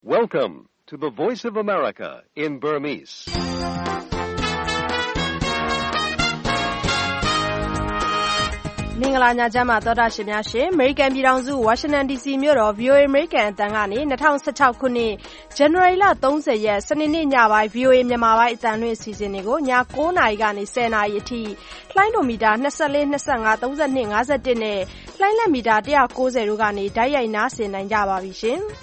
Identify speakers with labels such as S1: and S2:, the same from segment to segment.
S1: Welcome to the Voice of America in Burmese.
S2: ။မင်္ဂလာညချမ်းပါသောတာရှင်များရှင်။ American ပြည်ထောင်စု Washington DC မြို့တော် VOA American အသံကနေ2016ခုနှစ် January လ30ရက်စနေနေ့ညပိုင်း VOA မြန်မာပိုင်းအသံလွှင့်အစီအစဉ်တွေကိုည9:00နာရီကနေ10:00နာရီအထိလှိုင်းဒိုမီတာ24 25 32 51နဲ့လှိုင်းလက်မီတာ190တို့ကနေဓာတ်ရိုက်နားဆင်နိုင်ကြပါပြီရှင်။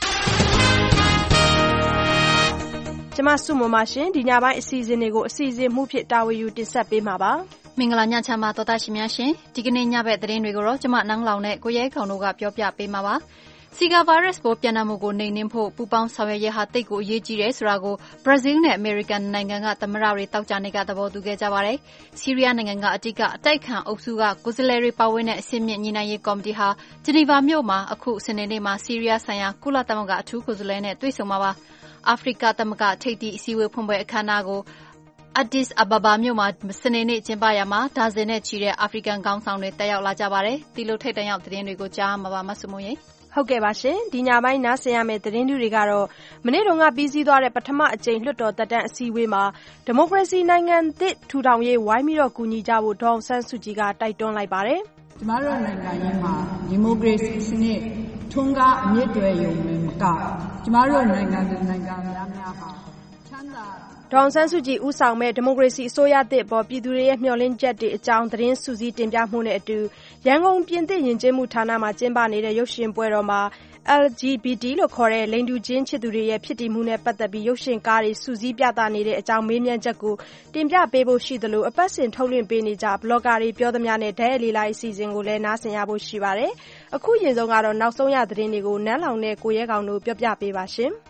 S2: ကျမစုမမရှင်ဒီညပိုင်းအစီအစဉ်တွေကိုအစီအစဉ်မှုဖြစ်တာဝန်ယူတင်ဆက်ပေးမှာပါ
S3: မင်္ဂလာညချမ်းပါတော်တာရှင်များရှင်ဒီကနေ့ညဘက်သတင်းတွေကိုတော့ကျမနန်းလောင်နဲ့ကိုရဲခေါင်တို့ကပြောပြပေးမှာပါဇီကာဗိုင်းရပ်စ်ပိုးပြန့်နှံ့မှုကိုနှိမ်နင်းဖို့ပူးပေါင်းဆောင်ရွက်ရဟာတိတ်ကိုအရေးကြီးတယ်ဆိုတာကိုဘရာဇီးနဲ့အမေရိကန်နိုင်ငံကသမ္မတတွေတောက်ကြနေကသဘောတူခဲ့ကြပါတယ်ဆီးရီးယားနိုင်ငံကအတိတ်ကအတိုက်ခံအုပ်စုကကိုယ်စားလှယ်တွေပါဝင်တဲ့အစည်းအမြင့်ညီနိုင်ရေးကော်မတီဟာဂျနီဗာမြို့မှာအခုစနေနေ့မှာဆီးရီးယားဆိုင်ရာကုလသမဂ္ဂအထူးကိုယ်စားလှယ်နဲ့တွေ့ဆုံမှာပါအာဖရိကသမဂ္ဂထိပ်သီးအစည်းအဝေးဖွင့်ပွဲအခမ်းအနားကိုAddis Ababa မြို့မှာစနေနေ့ကျင်းပရာမှာဒါဇင်နဲ့ချီတဲ့အာဖရိကန်ခေါင်းဆောင်တွေတက်ရောက်လာကြပါတယ်။ဒီလိုထိပ်တန်းရောက်သတင်းတွေကိုကြားမှာပါမဆုမွန်ရေ
S2: ။ဟုတ်ကဲ့ပါရှင်။ဒီညပိုင်းနားဆင်ရမယ့်သတင်းတွေကတော့မနေ့တုန်းကပြီးစီးသွားတဲ့ပထမအကြိမ်လွှတ်တော်သက်တမ်းအစည်းအဝေးမှာဒီမိုကရေစီနိုင်ငံသစ်ထူထောင်ရေးဝိုင်းပြီးတော့ကူညီကြဖို့ဒေါ်အောင်ဆန်းစုကြည်ကတိုက်တွန်းလိုက်ပါတယ်
S4: ။ကျမတို့နိုင်ငံရေးမှာဒီမိုကရေစီစနစ်ထွန်းကားအမြင့်တွယ်ရုံနဲ့မကကျမတို့နိုင်ငံများဟာချမ်းသာ
S2: ဒေါအောင်ဆန်းစုကြည်ဦးဆောင်မဲ့ဒီမိုကရေစီအစိုးရသစ်အပေါ်ပြည်သူတွေရဲ့မျှော်လင့်ချက်တွေအကြောင်းသတင်းစုစည်းတင်ပြမှုနဲ့အတူရန်ကုန်ပြင်သစ်ယဉ်ကျေးမှုဌာနမှာကျင်းပနေတဲ့ရုပ်ရှင်ပွဲတော်မှာ LGBT လို့ခေါ်တဲ့လိင်တူချင်းချစ်သူတွေရဲ့ဖြစ်တည်မှုနဲ့ပတ်သက်ပြီးရုပ်ရှင်ကားတွေစုစည်းပြသနေတဲ့အကြောင်းမေးမြန်းချက်ကိုတင်ပြပေးဖို့ရှိသလိုအပတ်စဉ်ထုတ်လွှင့်ပေးနေကြဘလော့ဂါတွေပြောသမျှနဲ့ဓာတ်ရိုက်လေ့လာရေးအစီအစဉ်ကိုလည်းနားဆင်ရဖို့ရှိပါတယ်။အခုရင်ဆုံးကတော့နောက်ဆုံးရသတင်းတွေကိုနန်းလောင်နဲ့ကိုရဲကောင်တို့ပြောပြပေးပါရှင်။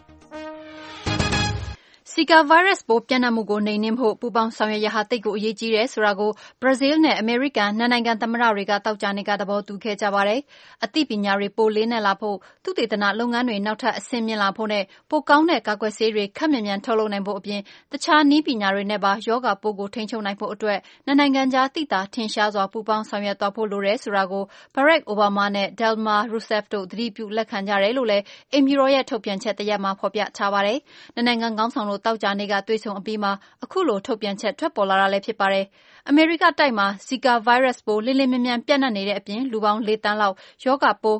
S3: ဇီကာဗိုင်းရပ်စ်ပိုးပြန့်နှံ့မှုကိုနှိမ်နင်းဖို့ပူးပေါင်းဆောင်ရွက်ရဟာတိတ်ကိုအရေးကြီးတယ်ဆိုတာကိုဘရာဇီးနဲ့အမေရိကန်နိုင်ငံသမ္မတတွေကတောက်ကြနေကသဘောတူခဲ့ကြပါတယ်။အသိပညာတွေပိုလေးနက်လာဖို့သုတေသနလုပ်ငန်းတွေနောက်ထပ်အဆင့်မြင့်လာဖို့နဲ့ပိုကောင်းတဲ့ကာကွယ်ဆေးတွေခပ်မြန်မြန်ထုတ်လုပ်နိုင်ဖို့အပြင်တခြားနည်းပညာတွေနဲ့ပါယောဂပိုးကိုထိန်းချုပ်နိုင်ဖို့အတွက်နိုင်ငံကြားသိသာထင်ရှားစွာပူးပေါင်းဆောင်ရွက်သွားဖို့လိုတယ်ဆိုတာကိုဘရက်အိုဘားမားနဲ့ဒယ်လ်မာရူဆက်ဖ်တို့သတိပြုလက်ခံကြတယ်လို့လည်းအိမ်ဖြူတော်ရဲ့ထုတ်ပြန်ချက်တစ်ရပ်မှာဖော်ပြထားပါတယ်။နိုင်ငံခေါင်းဆောင်တို့တောက်ကြနေကတွေ့ဆုံအပြီးမှာအခုလိုထုတ်ပြန်ချက်ထွက်ပေါ်လာတာလည်းဖြစ်ပါတယ်။အမေရိကတိုက်မှာဇီကာဗိုင်းရပ်စ်ပိုးလင်းလင်းမြန်မြန်ပြန့်နှံ့နေတဲ့အပြင်လူပေါင်း4 သန်းလောက်ယောဂပိုး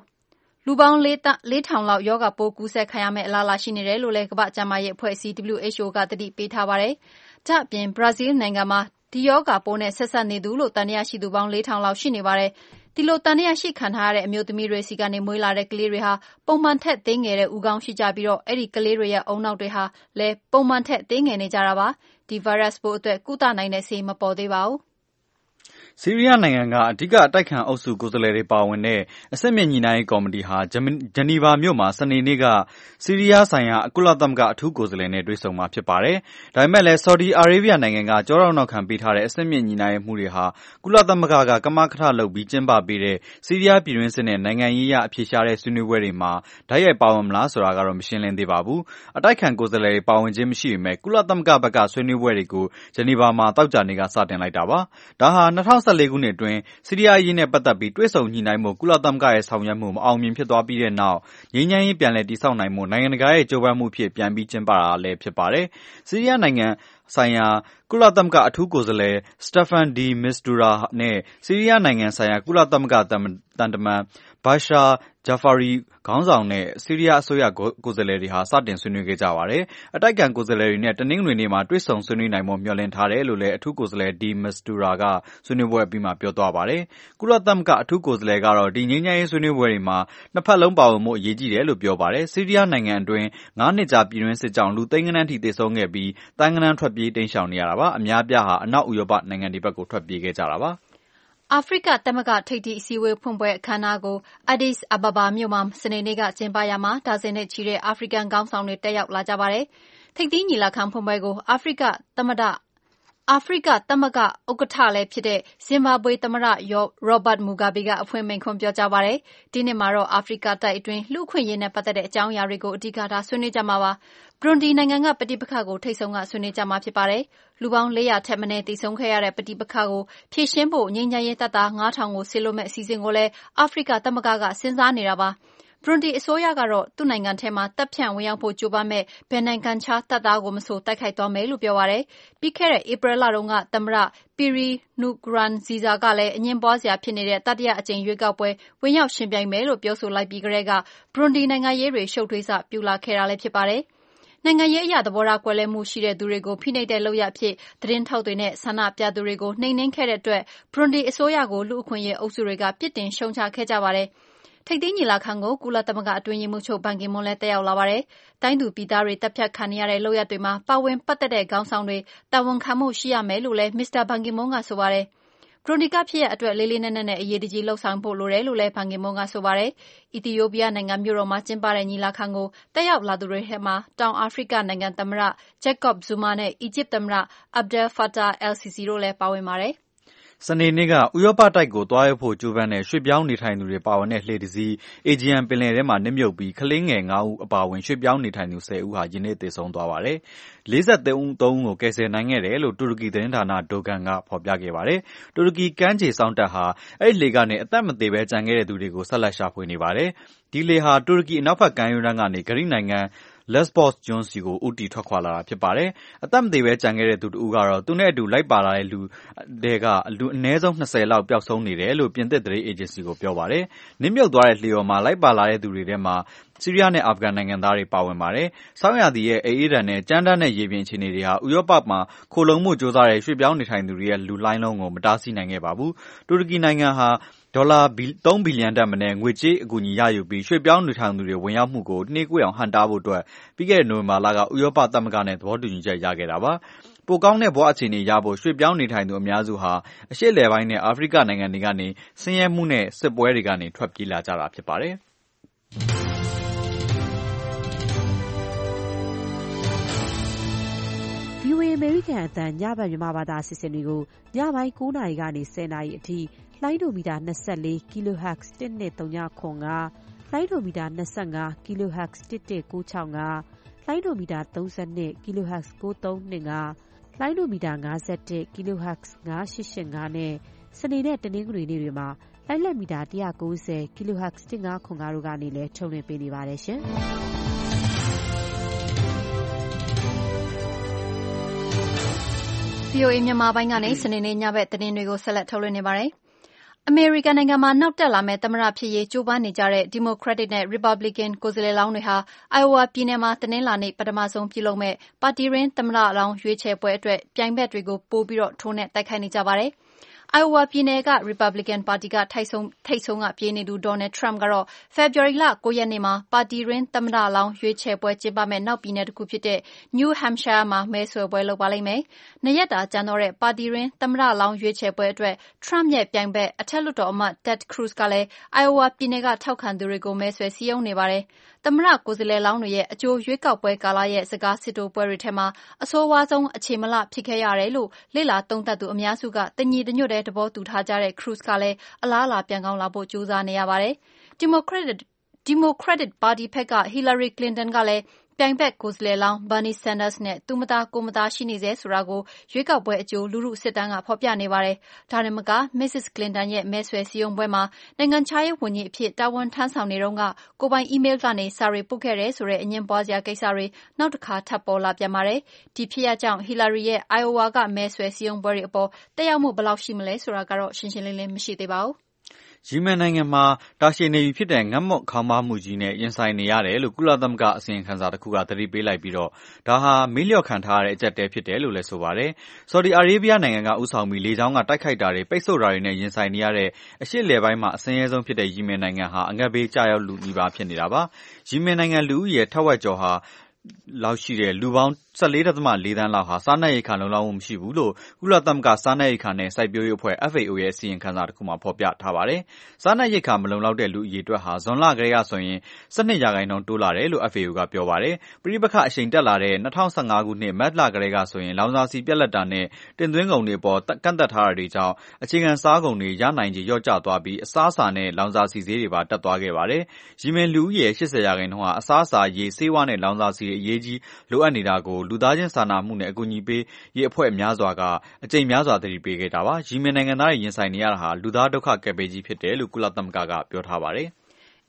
S3: 4,000 လောက်ယောဂပိုးကူးစက်ခံရမယ့်အလားအလာရှိနေတယ်လို့လည်းကမ္ဘာ့ကျန်းမာရေးအဖွဲ့အစည်း WHO ကသတိပေးထားပါတယ်။ဒါ့အပြင်ဘရာဇီးနိုင်ငံမှာဒီယောဂပိုးနဲ့ဆက်စပ်နေသူလို့တန်တရားရှိသူပေါင်း 4,000 လောက်ရှိနေပါတယ်။ဒီလိုတန်တရားရှိခံထားရတဲ့အမျိုးသမီးတွေစီကနေမွေးလာတဲ့ကလေးတွေဟာပုံမှန်ထက်သေးငယ်တဲ့ဦးခေါင်းရှိကြပြီးတော့အဲ့ဒီကလေးတွေရဲ့အုံနောက်တွေဟာလည်းပုံမှန်ထက်သေးငယ်နေကြတာပါ။ဒီဗိုင်းရပ်စ်ပိုးအတွက်ကုသနိုင်တဲ့ဆေးမပေါ်သေးပါဘူး။
S5: ဆီးရီးယားနိုင်ငံကအဓိကအတိုက်ခံအုပ်စုကိုယ်စားလှယ်တွေပါဝင်တဲ့အဆင့်မြင့်ညီနိုင်ရေးကော်မတီဟာဂျနီဗာမြို့မှာစနေနေ့ကဆီးရီးယားဆိုင်ရာကုလသမဂ္ဂအထူးကိုယ်စားလှယ်နဲ့တွေ့ဆုံမှာဖြစ်ပါတယ်။ဒါပေမဲ့လည်းဆော်ဒီအာရေဗျနိုင်ငံကကြောထောက်နောက်ခံပေးထားတဲ့အဆင့်မြင့်ညီနိုင်ရေးမှုတွေဟာကုလသမဂ္ဂကကမကထလုပ်ပြီးကျင်းပပေးတဲ့ဆီးရီးယားပြည်တွင်းစစ်နဲ့နိုင်ငံရေးအဖြေရှာတဲ့ဆွေးနွေးပွဲတွေမှာဓာတ်ရိုက်ပါဝင်မလားဆိုတာကတော့မရှင်းလင်းသေးပါဘူး။အတိုက်ခံကိုယ်စားလှယ်တွေပါဝင်ခြင်းမရှိပေမဲ့ကုလသမဂ္ဂဘက်ကဆွေးနွေးပွဲတွေကိုဂျနီဗာမှာတောက်ကြနေကစတင်လိုက်တာပါ။ဒါဟာ2014ခုနှစ်အတွင်းဆီးရီးယားအရေးနဲ့ပတ်သက်ပြီးတွေ့ဆုံညှိနှိုင်းမှုကုလသမဂ္ဂရဲ့ဆောင်ရွက်မှုမအောင်မြင်ဖြစ်သွားပြီးတဲ့နောက်ငြိမ်းချမ်းရေးပြန်လည်တည်ဆောက်နိုင်မှုနိုင်ငံတကာရဲ့ကြိုးပမ်းမှုဖြစ်ပြန်ပြီးကျင်းပတာလည်းဖြစ်ပါတယ်။ဆီးရီးယားနိုင်ငံဆိုင်ရာကုလသမဂ္ဂအထူးကိုယ်စားလှယ်စတက်ဖန်ဒီမစ္စဒူရာနဲ့ဆီးရီးယားနိုင်ငံဆိုင်ရာကုလသမဂ္ဂတန်တမန်ဘာရှာဂျာဖာရီခေါင်းဆောင်နဲ့ဆီးရီးယားအစိုးရကိုယ်စားလှယ်တွေဟာစတင်ဆွေးနွေးခဲ့ကြပါတယ်။အတိုက်ခံကိုယ်စားလှယ်တွေနဲ့တနင်္ဂနွေနေ့မှာတွေ့ဆုံဆွေးနွေးနိုင်ဖို့မျှော်လင့်ထားတယ်လို့လည်းအထူးကိုယ်စားလှယ်ဒီမစ္စဒူရာကဆွေးနွေးပွဲအပြီးမှာပြောသွားပါတယ်။ကုလသမဂ္ဂအထူးကိုယ်စားလှယ်ကတော့ဒီငြိမ်းချမ်းရေးဆွေးနွေးပွဲတွေမှာနှစ်ဖက်လုံးပါဝင်မှုအရေးကြီးတယ်လို့ပြောပါတယ်။ဆီးရီးယားနိုင်ငံအတွင်း9 နှစ်ကြာပြည်တွင်းစစ်ကြောင့်လူသိန်းဂဏန်းထိသေဆုံးခဲ့ပြီးတန်းဂဏန်းထွက်ပြေးတိမ်းရှောင်နေရတာပါ။အများအပြားဟာအနောက်ဥရောပနိုင်ငံတွေဘက်ကိုထွက်ပြေးခဲ့ကြတာပါ။
S3: အာဖရိကသမဂ္ဂထိပ်သီးအစည်းအဝေးဖွင့်ပွဲအခမ်းအနားကို Addis Ababa မြို့မှာစနေနေ့ကကျင်းပရာမှာဒါဇင်နဲ့ချီတဲ့အာဖရိကန်ခေါင်းဆောင်တွေတက်ရောက်လာကြပါတယ်။ထိပ်သီးညီလာခံဖွင့်ပွဲကိုအာဖရိကသမဂ္ဂဥက္ကဋ္ဌလည်းဖြစ်တဲ့ဇင်ဘာဘွေသမ္မတရောဘတ်မူဂါဘီကအဖွင့်မိန့်ခွန်းပြောကြားပါတယ်။ဒီနှစ်မှာတော့အာဖရိကတိုက်အတွင်းလူ့အခွင့်အရေးနဲ့ပတ်သက်တဲ့အကြောင်းအရာတွေကိုအဓိကထားဆွေးနွေးကြမှာပါ။ဘရွန်ဒီနိုင်ငံကပဋိပက္ခကိုထိပ်ဆုံးကဆွေးနွေးကြမှာဖြစ်ပါတယ်။လူပေါင်း400ထက်မနည်းသေဆုံးခဲ့ရတဲ့ပဋိပက္ခကိုဖြေရှင်းဖို့ငြိမ်းချမ်းရေးတပ်သား 5,000 ကိုစေလွှတ်မဲ့အစီအစဉ်ကိုလည်းအာဖရိကသမဂ္ဂကစဉ်းစားနေတာပါ။ဘရွန်ဒီအစိုးရကတော့သူ့နိုင်ငံထဲမှာတပ်ဖြန့်ဝင်ရောက်ဖို့ကြိုးပမ်းမဲ့ဘယ်နိုင်ငံခြားတပ်သားကိုမဆိုတိုက်ခိုက်သွားမယ်လို့ပြောပါတယ်။ပြီးခဲ့တဲ့ဧပြီလတုန်းကသမ္မတPierre Nkurunziza ကလည်းအငြင်းပွားစရာဖြစ်နေတဲ့တတိယအကြိမ်ရွေးကောက်ပွဲဝင်ရောက်ယှဉ်ပြိုင်မယ်လို့ပြောဆိုလိုက်ပြီးကတည်းကဘရွန်ဒီနိုင်ငံရေးတွေရှုပ်ထွေးစပြုလာခဲ့တာလည်းဖြစ်ပါတယ်။နိုင်ငံရေးအရသဘောထားကွဲလွဲမှုရှိတဲ့သူတွေကိုဖိနှိပ်တဲ့လုပ်ရပ်အဖြစ်သတင်းထောက်တွေနဲ့ဆန္ဒပြသူတွေကိုနှိမ်နင်းခဲ့တဲ့အတွက်ဘရွန်ဒီအစိုးရကိုလူ့အခွင့်အရေးအုပ်စုတွေကပြစ်တင်ရှုံချခဲ့ကြပါတယ်။ထိပ်သီးညီလာခံကိုကုလသမဂ္ဂအတွင်းရေးမှူးချုပ်ဘန်ကီမွန်းလည်းတက်ရောက်လာပါတယ်။တိုင်းသူပြည်သားတွေတပ်ဖြတ်ခံနေရတဲ့လုပ်ရပ်တွေမှာပါဝင်ပတ်သက်တဲ့ခေါင်းဆောင်တွေတာဝန်ခံမှုရှိရမယ်လို့လည်းမစ္စတာဘန်ကီမွန်းကဆိုပါတယ်။ဘရွန်ဒီကဖြစ်ရပ်အတွက်လေးလေးနက်နက်နဲ့အရေးတကြီးလှုပ်ဆောင်ဖို့လိုတယ်လို့လည်းဘန်ကီမွန်းကဆိုပါတယ်။အီသီယိုးပီးယားနိုင်ငံမြို့တော်မှာကျင်းပတဲ့ညီလာခံကိုတက်ရောက်လာသူတွေထဲမှာတောင်အာဖရိကနိုင်ငံသမ္မတဂျက်ကော့ဘ်ဇူမာနဲ့အီဂျစ်သမ္မတအဗ်ဒဲလ်ဖာတာအယ်စီစီတို့လည်းပါဝင်ပါတယ်။
S5: စနေနေ့ကဥရောပတိုက်ကိုသွားရောက်ဖို့ကြိုးပမ်းတဲ့ရွှေ့ပြောင်းနေထိုင်သူတွေပါဝင်တဲ့လှေတစ်စီးအေဂျီယန်ပင်လယ်ထဲမှာနစ်မြုပ်ပြီးကလေးငယ်9ဦးအပါအဝင်ရွှေ့ပြောင်းနေထိုင်သူ10ဦးဟာယနေ့သေဆုံးသွားပါတယ်။43ဦးကိုကယ်ဆယ်နိုင်ခဲ့တယ်လို့တူရကီသတင်းဌာနဒိုဂန်ကဖော်ပြခဲ့ပါတယ်။တူရကီကမ်းခြေစောင့်တပ်ဟာအဲ့ဒီလှေကနေအသက်မသေဘဲကျန်ခဲ့တဲ့သူတွေကိုဆက်လက်ရှာဖွေနေပါတယ်။ဒီလှေဟာတူရကီအနောက်ဘက်ကမ်းရိုးတန်းကနေဂရိနိုင်ငံLesbos ကျွန်းစီကိုဦးတည်ထွက်ခွာလာတာဖြစ်ပါတယ်။အသက်မသေဘဲကျန်ခဲ့တဲ့သူတဦးကတော့သူနဲ့အတူလိုက်ပါလာတဲ့လူတွေကလူအနည်းဆုံး20လောက်ပျောက်ဆုံးနေတယ်လို့ပြင်သစ်သတင်းအေဂျင်စီကိုပြောပါတယ်။နစ်မြုပ်သွားတဲ့လှေပေါ်မှာလိုက်ပါလာတဲ့သူတွေထဲမှာဆီးရီးယားနဲ့အာဖဂန်နိုင်ငံသားတွေပါဝင်ပါတယ်။ဆောင်းရာသီရဲ့အေးအေးဒဏ်နဲ့ကြမ်းတမ်းတဲ့ရေပြင်အခြေအနေတွေဟာဥရောပမှာခိုလုံမှုကြိုးစားတဲ့ရွှေ့ပြောင်းနေထိုင်သူတွေရဲ့လူလှိုင်းလုံးကိုမတားဆီးနိုင်ခဲ့ပါဘူး။တူရကီနိုင်ငံဟာဒေါ်လာ3ဘီလီယံတက်မနဲ့ငွေကြေးအကူအညီရယူပြီးရွှေ့ပြောင်းနေထိုင်သူတွေဝင်ရောက်မှုကိုနှေးကွေးအောင်ဟန့်တားဖို့အတွက်ပြီးခဲ့တဲ့နိုဝင်ဘာလကဥရောပသမဂ္ဂနဲ့သဘောတူညီချက်ရခဲ့တာပါ။ပိုကောင်းတဲ့ဘဝအခြေအနေရဖို့ရွှေ့ပြောင်းနေထိုင်သူအများစုဟာအရှေ့အလယ်ပိုင်းနဲ့အာဖရိကနိုင်ငံတွေကနေဆင်းရဲမှုနဲ့စစ်ပွဲတွေကနေထွက်ပြေးလာကြတာဖြစ်ပါတယ်။
S6: VOA အမေရိကန်အသံညဘက်မြန်မာဘာသာအစီအစဉ်တွေကိုညပိုင်း9:00 နာရီကနေ10:00 နာရီအထိလိုင်းဒိုမီတာ24 kHz 1239လိုင်းဒိုမီတာ25 kHz 11965လိုင်းဒိုမီတာ32 kHz 9325လိုင်းဒိုမီတာ51 kHz 9885နဲ့စနေနဲ့တနင်္ဂနွေနေ့တွေမှာလိုင်းလက်မီတာ190 kHz 1505တို့ကနေလည်းထုတ်လွှင့်ပေးနေပါတယ်ရှင်။
S3: VOA မြန်မာပိုင်းကနေစနေနေ့ညဘက်သတင်းတွေကိုဆက်လက်ထုတ်လွှင့်နေပါတယ်။အမေရိကန်နိုင်ငံမှာနောက်တက်လာမယ့်သမ္မတဖြစ်ရေးကြိုးပမ်းနေကြတဲ့ Democratic နဲ့ Republican ကိုယ်စားလှယ်လောင်းတွေဟာ Iowa ပြည်နယ်မှာတနင်္လာနေ့ပထမဆုံးပြုလုပ်မယ့်ပါတီရင်းသမ္မတလောင်းရွေးချယ်ပွဲအတွက်ပြိုင်ဘက်တွေကိုပိုပြီးထိုးနှက်တိုက်ခိုက်နေကြပါတယ်။ Iowa ပြည်နယ်က Republican ပါတီကထိပ်ဆုံးကပြေးနေသူ Donald Trump ကတော့ ဖေဖော်ဝါရီလ 9 ရက်နေ့မှာပါတီရင်းသမ္မတလောင်းရွေးချယ်ပွဲကျင်းပမယ့်နောက်ပြည်နယ်တစ်ခုဖြစ်တဲ့ New Hampshire မှာမဲဆွယ်ပွဲလုပ်ပါလိမ့်မယ်။2 ရက်တာကျန်တော့တဲ့ပါတီရင်းသမ္မတလောင်းရွေးချယ်ပွဲအတွက် Trump ရဲ့ပြိုင်ဘက်အထက်လွှတ်တော်အမတ် Ted Cruz ကလည်း Iowa ပြည်နယ်ကထောက်ခံသူတွေကိုမဲဆွယ်စည်းရုံးနေပါတယ်။သမ္မတကိုယ်စားလှယ်လောင်းတွေရဲ့အကြိုရွေးကောက်ပွဲကာလရဲ့စကားစစ်ထိုးပွဲတွေထဲမှာအဆိုးဝါးဆုံးအခြေမလှဖြစ်ခဲ့ရတယ်လို့လေ့လာသုံးသပ်သူအများစုကတညီတညွတ်တည်းသဘောတူထားကြတဲ့ Cruz ကလည်းအလားအလာပြန်ကောင်းလာဖို့ကြိုးစားနေရပါတယ်။ Democratic ပါတီဘက်က Hillary Clinton ကလည်းပြိုင်ဘက်ကိုယ်စားလှယ်လောင်း Bernie Sanders နဲ့သူမသားကိုယ်မသားရှိနေဆဲဆိုတာကိုရွေးကောက်ပွဲအကြိုလူထုစစ်တမ်းကဖော်ပြနေပါတယ်။ဒါတင်မက Mrs. Clinton ရဲ့မဲဆွယ်စည်းရုံးပွဲမှာနိုင်ငံခြားရေးဝန်ကြီးအဖြစ်တာဝန်ထမ်းဆောင်နေတုန်းကကိုယ်ပိုင်အီးမေးလ်ကနေစာတွေပို့ခဲ့တယ်ဆိုတဲ့အငြင်းပွားစရာကိစ္စတွေနောက်တစ်ခါထပ်ပေါ်လာပြန်ပါတယ်။ဒီဖြစ်ရပ်ကြောင့် Hillary ရဲ့ Iowa ကမဲဆွယ်စည်းရုံးပွဲတွေအပေါ်သက်ရောက်မှုဘယ်လောက်ရှိမလဲဆိုတာကတော့ရှင်းရှင်းလင်းလင်းမရှိသေးပါဘူး။
S5: ယီမင်နိုင်ငံမှာတာရှည်နေပြီဖြစ်တဲ့ငတ်မွတ်ခေါင်းပါးမှုကြီးနဲ့ရင်ဆိုင်နေရတယ်လို့ကုလသမဂ္ဂအစီရင်ခံစာတစ်ခုကသတိပေးလိုက်ပြီးတော့ဒါဟာမေးလျော့ခံထားရတဲ့အကျပ်တဲဖြစ်တယ်လို့လည်းဆိုပါတယ်။ဆော်ဒီအာရေဗျနိုင်ငံကဦးဆောင်ပြီးလေကြောင်းကတိုက်ခိုက်တာတွေပိတ်ဆို့တာတွေနဲ့ရင်ဆိုင်နေရတဲ့အရှေ့အလယ်ပိုင်းမှာအဆင်းရဲဆုံးဖြစ်တဲ့ယီမင်နိုင်ငံဟာအငတ်ဘေးကျရောက်လူနီးပါးဖြစ်နေတာပါ။ယီမင်နိုင်ငံလူဦးရေထက်ဝက်ကျော်ဟာလောက်ရှိတဲ့လူပေါင်း 14.4 သန်းလောက်ဟာစားနပ်ရိက္ခာလုံလောက်မှုမရှိဘူးလို့ကုလသမဂ္ဂစားနပ်ရိက္ခာနဲ့စိုက်ပျိုးရေးအဖွဲ့ FAO ရဲ့အစီရင်ခံစာတစ်ခုမှာဖော်ပြထားပါတယ်။စားနပ်ရိက္ခာမလုံလောက်တဲ့လူအရေအတွက်ဟာဇွန်လကတည်းကဆိုရင် 12% တိုးလာတယ်လို့ FAO ကပြောပါတယ်။ပဋိပက္ခအရှိန်တက်လာတဲ့2015ခုနှစ်မတ်လကတည်းကဆိုရင်လောင်စာဆီပြတ်လတ်တာနဲ့တင်သွင်းကုန်တွေပေါ်ကန့်သက်ထားတာတွေကြောင့်အခြေခံစားကုန်တွေရနိုင်ခြေလျော့ကျသွားပြီးအစားအစာနဲ့လောင်စာဆီဈေးတွေပါတက်သွားခဲ့ပါတယ်။ယီမင်လူဦးရေ 80% ဟာအစားအစာရေဆေးဝါးနဲ့လောင်စာဆီအရေးကြီးလိုအပ်နေတာကိုလူသားချင်းစာနာမှုနဲ့အကူအညီပေးရေးအဖွဲ့များစွာကအကြိမ်များစွာသတိပေးခဲ့တာပါ။ယီမင်နိုင်ငံသားတွေရင်ဆိုင်နေရတာဟာလူသားဒုက္ခကယ်ပေးကြီးဖြစ်တယ်လို့ကုလသမဂ္ဂကပြောထားပါတယ်။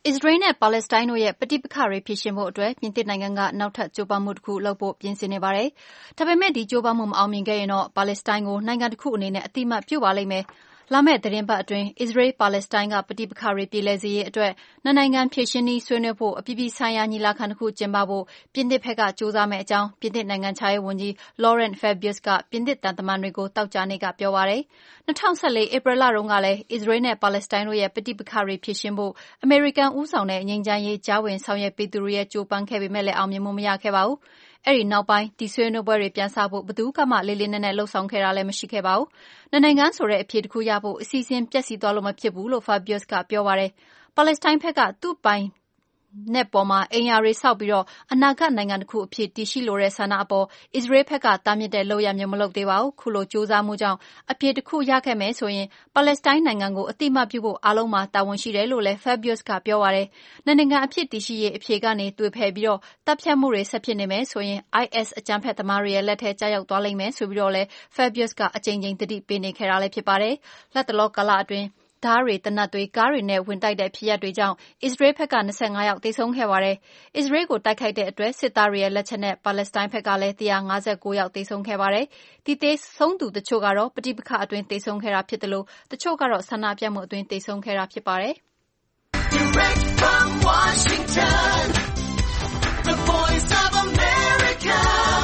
S3: အစ္စရေးနဲ့ပါလက်စတိုင်းတို့ရဲ့ပဋိပက္ခတွေဖြေရှင်းဖို့အတွက်ပြင်သစ်နိုင်ငံကနောက်ထပ်ကြိုးပမ်းမှုတစ်ခုလုပ်ဖို့ပြင်ဆင်နေပါတယ်။ဒါပေမဲ့ဒီကြိုးပမ်းမှုမအောင်မြင်ခဲ့ရင်တော့ပါလက်စတိုင်းကိုနိုင်ငံတစ်ခုအနေနဲ့အတိအမှတ်ပြုပါလိမ့်မယ်။လာမယ့်သတင်းပတ်အတွင်းအစ္စရေးပါလက်စတိုင်းကပဋိပက္ခတွေပြေလည်စေရေးအတွက်နှစ်နိုင်ငံဖြေရှင်းနည်းဆွေးနွေးဖို့အပြည်ပြည်ဆိုင်ရာညီလာခံတစ်ခုကျင်းပဖို့ပြင်သစ်ဘက်ကကြိုးစားမယ့်အကြောင်းပြင်သစ်နိုင်ငံခြားရေးဝန်ကြီး Laurent Fabius ကပြင်သစ်တန်တမန်တွေကိုတောက်ကြနေ့ကပြောပါတယ်။2014ဧပြီလတုန်းကလည်းအစ္စရေးနဲ့ပါလက်စတိုင်းတို့ရဲ့ပဋိပက္ခတွေဖြေရှင်းဖို့အမေရိကန်ဦးဆောင်တဲ့ငြိမ်းချမ်းရေးကြားဝင်ဆောင်ရွက်ပေးသူတွေရဲ့ကြိုးပမ်းခဲ့ပေမဲ့လည်းအောင်မြင်မှုမရခဲ့ပါဘူး။အဲဒီနောက်ပိုင်းဒီဆွေးနွေးပွဲတွေပြန်စဖို့ဘယ်သူကမှလေးလေးနက်နက်လှုပ်ဆောင်ခဲ့တာလည်းမရှိခဲ့ပါဘူး။နှစ်နိုင်ငံဆိုတဲ့အဖြေတစ်ခုရဖို့အစီအစဉ်ပျက်စီးသွားလို့မဖြစ်ဘူးလို့ Fabius ကပြောပါတယ်။ပါလက်စတိုင်းဘက်ကသူ့ပိုင်နဲ့ပေါ်မှာအိမ်ယာတွေဆောက်ပြီးတော့အနာဂတ်နိုင်ငံတစ်ခုအဖြစ်တည်ရှိလိုတဲ့ဆန္ဒအပေါ်အစ္စရေးဘက်ကတားမြစ်တဲ့လုပ်ရမျိုးမလုပ်သေးပါဘူး။ခုလိုကြိုးစားမှုကြောင့်အဖြေတစ်ခုရခဲ့မယ်ဆိုရင်ပါလက်စတိုင်းနိုင်ငံကိုအတိအမှတ်ပြုဖို့အားလုံးမှာတာဝန်ရှိတယ်လို့လည်း Fabius ကပြောပါတယ်။နိုင်ငံအဖြစ်တည်ရှိရေးအဖြေကနေတွေ့ဖယ်ပြီးတော့တပ်ဖြတ်မှုတွေဆက်ဖြစ်နေမယ်ဆိုရင် IS အကြမ်းဖက်သမားတွေရဲ့လက်ထဲကျရောက်သွားလိမ့်မယ်ဆိုပြီးတော့လည်း Fabius ကအကြိမ်ကြိမ်သတိပေးနေခဲ့တာလည်းဖြစ်ပါတယ်။လက်တလောကာလအတွင်းဓားတွေတနတ်တွေကားတွေနဲ့ဝင်တိုက်တဲ့ဖြစ်ရပ်တွေကြောင့်အစ္စရေးဘက်က25ယောက်သေဆုံးခဲ့ပါတယ်။အစ္စရေးကိုတိုက်ခိုက်တဲ့အတွက်စစ်သားတွေရဲ့လက်ချက်နဲ့ပါလက်စတိုင်းဘက်ကလည်း159ယောက်သေဆုံးခဲ့ပါတယ်။ဒီသေဆုံးသူတချို့ကတော့ပဋိပက္ခအတွင်းသေဆုံးခဲ့တာဖြစ်တယ်လို့တချို့ကတော့ဆန္ဒပြမှုအတွင်းသေဆုံးခဲ့တာဖြစ်ပါတယ်။ Direct from Washington, the Voice of America,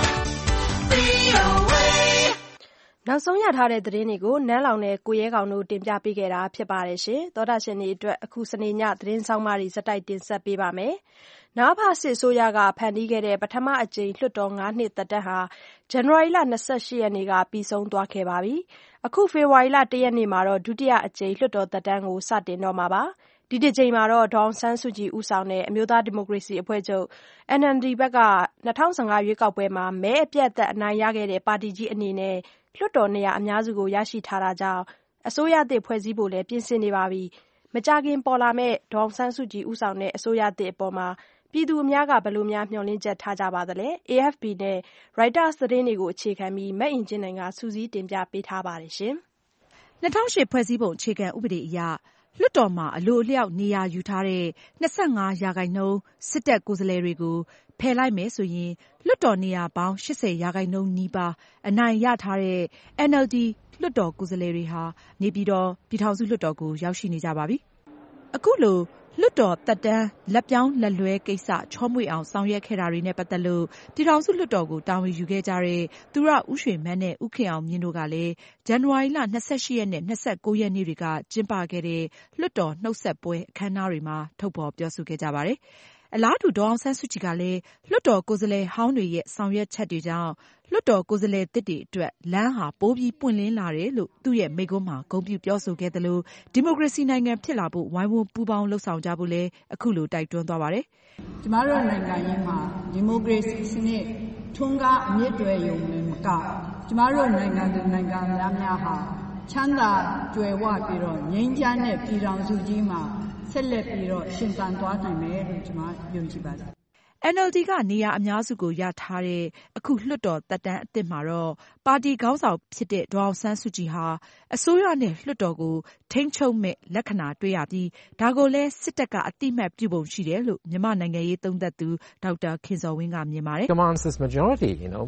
S3: VOA
S2: နောက်ဆုံးရထားတဲ့သတင်းတွေကိုနန်းလောင်နဲ့ကိုရဲကောင်တို့တင်ပြပေးခဲ့တာဖြစ်ပါတယ်ရှင်။သောတာရှင်တွေအတွက်အခုစနေညသတင်းဆောင်မတွေစတိုက်တင်ဆက်ပေးပါမယ်။နအဖစစ်ဆိုးရကဖန်တီးခဲ့တဲ့ပထမအကြိမ်လွှတ်တော်9နှစ်သက်တမ်းဟာဇန်နဝါရီလ28ရက်နေ့ကပြီးဆုံးသွားခဲ့ပါပြီ။အခုဖေဖော်ဝါရီလ1ရက်နေ့မှာတော့ဒုတိယအကြိမ်လွှတ်တော်သက်တမ်းကိုစတင်တော့မှာပါ။ဒီတစ်ကြိမ်မှာတော့ဒေါ်အောင်ဆန်းစုကြည်ဦးဆောင်တဲ့အမျိုးသားဒီမိုကရေစီအဖွဲ့ချုပ် NLD ဘက်က2015ရွေးကောက်ပွဲမှာမဲအပြတ်သက်အနိုင်ရခဲ့တဲ့ပါတီကြီးအနေနဲ့လွှတ်တော်နေရာအများစုကိုရရှိထားတာကြောင့်အစိုးရသစ်ဖွဲ့စည်းဖို့လည်းပြင်ဆင်နေပါပြီ။မကြာခင်ပေါ်လာမယ့်ဒေါ်အောင်ဆန်းစုကြည်ဦးဆောင်တဲ့အစိုးရသစ်အပေါ်မှာပြည်သူအများကဘယ်လိုမျှော်လင့်ချက်ထားကြပါသလဲ။ AFP နဲ့ Reuters သတင်းတွေကိုအခြေခံပြီးမအင်ကြင်းနိုင်ကစူးစီးတင်ပြပေးထားပါတယ်ရှင်
S6: ။2008ဖွဲ့စည်းပုံအခြေခံဥပဒေအရလွှတ်တော်မှာအလိုအလျောက်နေရာယူထားတဲ့25%စစ်တပ်ကိုယ်စားလှယ်တွေကိုဖယ်လိုက်မယ်ဆိုရင်လွှတ်တော်နေရာပေါင်း80%နီးပါးအနိုင်ရထားတဲ့ NLD လွှတ်တော်ကိုယ်စားလှယ်တွေဟာနေပြည်တော်ပြည်ထောင်စုလွှတ်တော်ကိုရောက်ရှိနေကြပါပြီ။အခုလိုလွှတ်တော်သက်တမ်းလက်ပြောင်းလက်လွဲကိစ္စချောမွေ့အောင်ဆောင်ရွက်ခဲ့တာတွေနဲ့ပတ်သက်လို့ပြည်ထောင်စုလွှတ်တော်ကိုတာဝန်ယူခဲ့ကြတဲ့သူရဦးရွှေမန်းနဲ့ဦးခင်အောင်မြင့်တို့ကလည်းဇန်နဝါရီလ28ရက်နဲ့29ရက်နေ့တွေကကျင်းပခဲ့တဲ့လွှတ်တော်နှုတ်ဆက်ပွဲအခမ်းအနားတွေမှာထုတ်ဖော်ပြောဆိုခဲ့ကြပါတယ်။အလားတူဒေါ်အောင်ဆန်းစုကြည်ကလည်းလွှတ်တော်ကိုယ်စားလှယ်ဟောင်းတွေရဲ့ဆောင်ရွက်ချက်တွေကြောင့်လွှတ်တော်ကိုယ်စားလှယ်သစ်တွေအတွက်လမ်းဟာပိုပြီးပွင့်လင်းလာတယ်လို့သူ့ရဲ့မိန့်ခွန်းမှာဂုဏ်ပြုပြောဆိုခဲ့သလိုဒီမိုကရေစီနိုင်ငံဖြစ်လာဖို့ဝိုင်းဝန်းပူးပေါင်းလှုပ်ဆောင်ကြဖို့လည်းအခုလိုတိုက်တွန်းသွားပါတယ်
S4: ။ကျမတို့နိုင်ငံရေးမှာဒီမိုကရေစီစနစ်ထွန်းကားအမြင့်တွယ်ရုံနဲ့မကကျမတို့နိုင်ငံသူနိုင်ငံသားများဟာချမ်းသာကြွယ်ဝပြီးတော့ငြိမ်းချမ်းတဲ့ပြည်ထောင်စုကြီးမှာဆက်လက်ပြီးတော့ရှင်သန်သွားနိုင်မယ်လို့ကျွန်မယုံကြည်ပါတယ်။
S6: NLD ကနေရာအများစုကိုရထားတဲ့အခုလွှတ်တော်သက်တမ်းအသစ်မှာတော့ပါတီခေါင်းဆောင်ဖြစ်တဲ့ဒေါ်အောင်ဆန်းစုကြည်ဟာအစိုးရနဲ့လွှတ်တော်ကိုထိန်းချုပ်မဲ့လက္ခဏာတွေ့ရပြီးဒါကိုလည်းစစ်တပ်ကအတိအမှတ်ပြုပုံရှိတယ်လို့မြန်မာနိုင်ငံရေးသုံးသပ်သူဒေါက်တာခင်ဇော်ဝင်းကမြင်ပါတယ်။
S7: Commands this majority,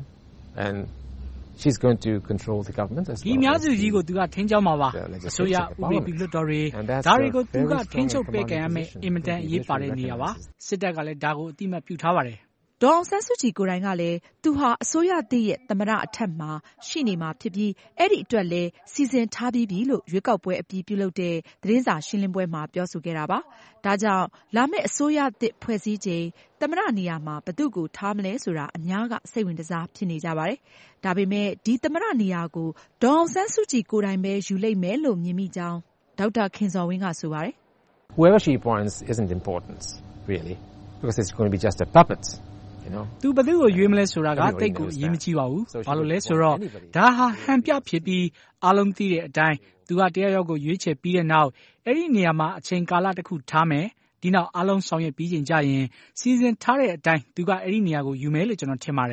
S7: and she's going to control the government as well.
S8: ဒီအများစုကြီးကိုသူကထိန်းချုပ်မှာပါ။အစိုးရဥပဒေပြုလွှတ်တော်တွေဒါတွေကိုသူကထိန်းချုပ်ပေးကြရမယ်အင်မတန်အရေးပါတဲ့နေရာပါ။စစ်တပ်ကလည်းဒါကိုအတိအမှတ်ပြုထားပါတယ်
S6: ။ဒေါ်အောင်ဆန်းစုကြည်ကိုယ်တိုင်ကလည်းသူဟာအစိုးရသစ်ရဲ့သမ္မတအထက်မှာရှိနေမှာဖြစ်ပြီးအဲ့ဒီအတွက်လည်းစီစဉ်ထားပြီးပြီလို့ရွေးကောက်ပွဲအပြီးပြုလုပ်တဲ့သတင်းစာရှင်းလင်းပွဲမှာပြောဆိုခဲ့တာပါ။ဒါကြောင့်လာမယ့်အစိုးရသစ်ဖွဲ့စည်းချိန်သမ္မတနေရာမှာဘယ်သူ့ကိုထားမလဲဆိုတာအများကစိတ်ဝင်စားဖြစ်နေကြပါတယ်။ဒါပေမဲ့ဒီသမ္မတနေရာကိုဒေါ်အောင်ဆန်းစုကြည်ကိုယ်တိုင်ပဲယူလိမ့်မယ်လို့မြင်မိကြောင်းဒေါက်တာခင်ဇော်ဝင်းကဆိုပါတယ်
S7: ။ Whoever she appoints isn't important really because it's going to be just a puppet.
S8: သူဘယ်သူ့ကိုရွေးမလဲဆိုတာကတိတ်ကိုအရေးမကြီးပါဘူး။ဘာလို့လဲဆိုတော့ဒါဟာဟန်ပြဖြစ်ပြီးအားလုံးသိတဲ့အတိုင်းသူကတရားရောက်ကိုရွေးချယ်ပြီးတဲ့နောက်အဲ့ဒီနေရာမှာအချိန်ကာလတစ်ခုထားမယ်။ဒီနောက်အားလုံးဆောင်ရွက်ပြီးချိန်ကြရင်စီစဉ်ထားတဲ့အတိုင်းသူကအဲ့ဒီနေရာကိုယူမယ်လို့ကျွန်တော်ထင်ပါတယ်
S6: ။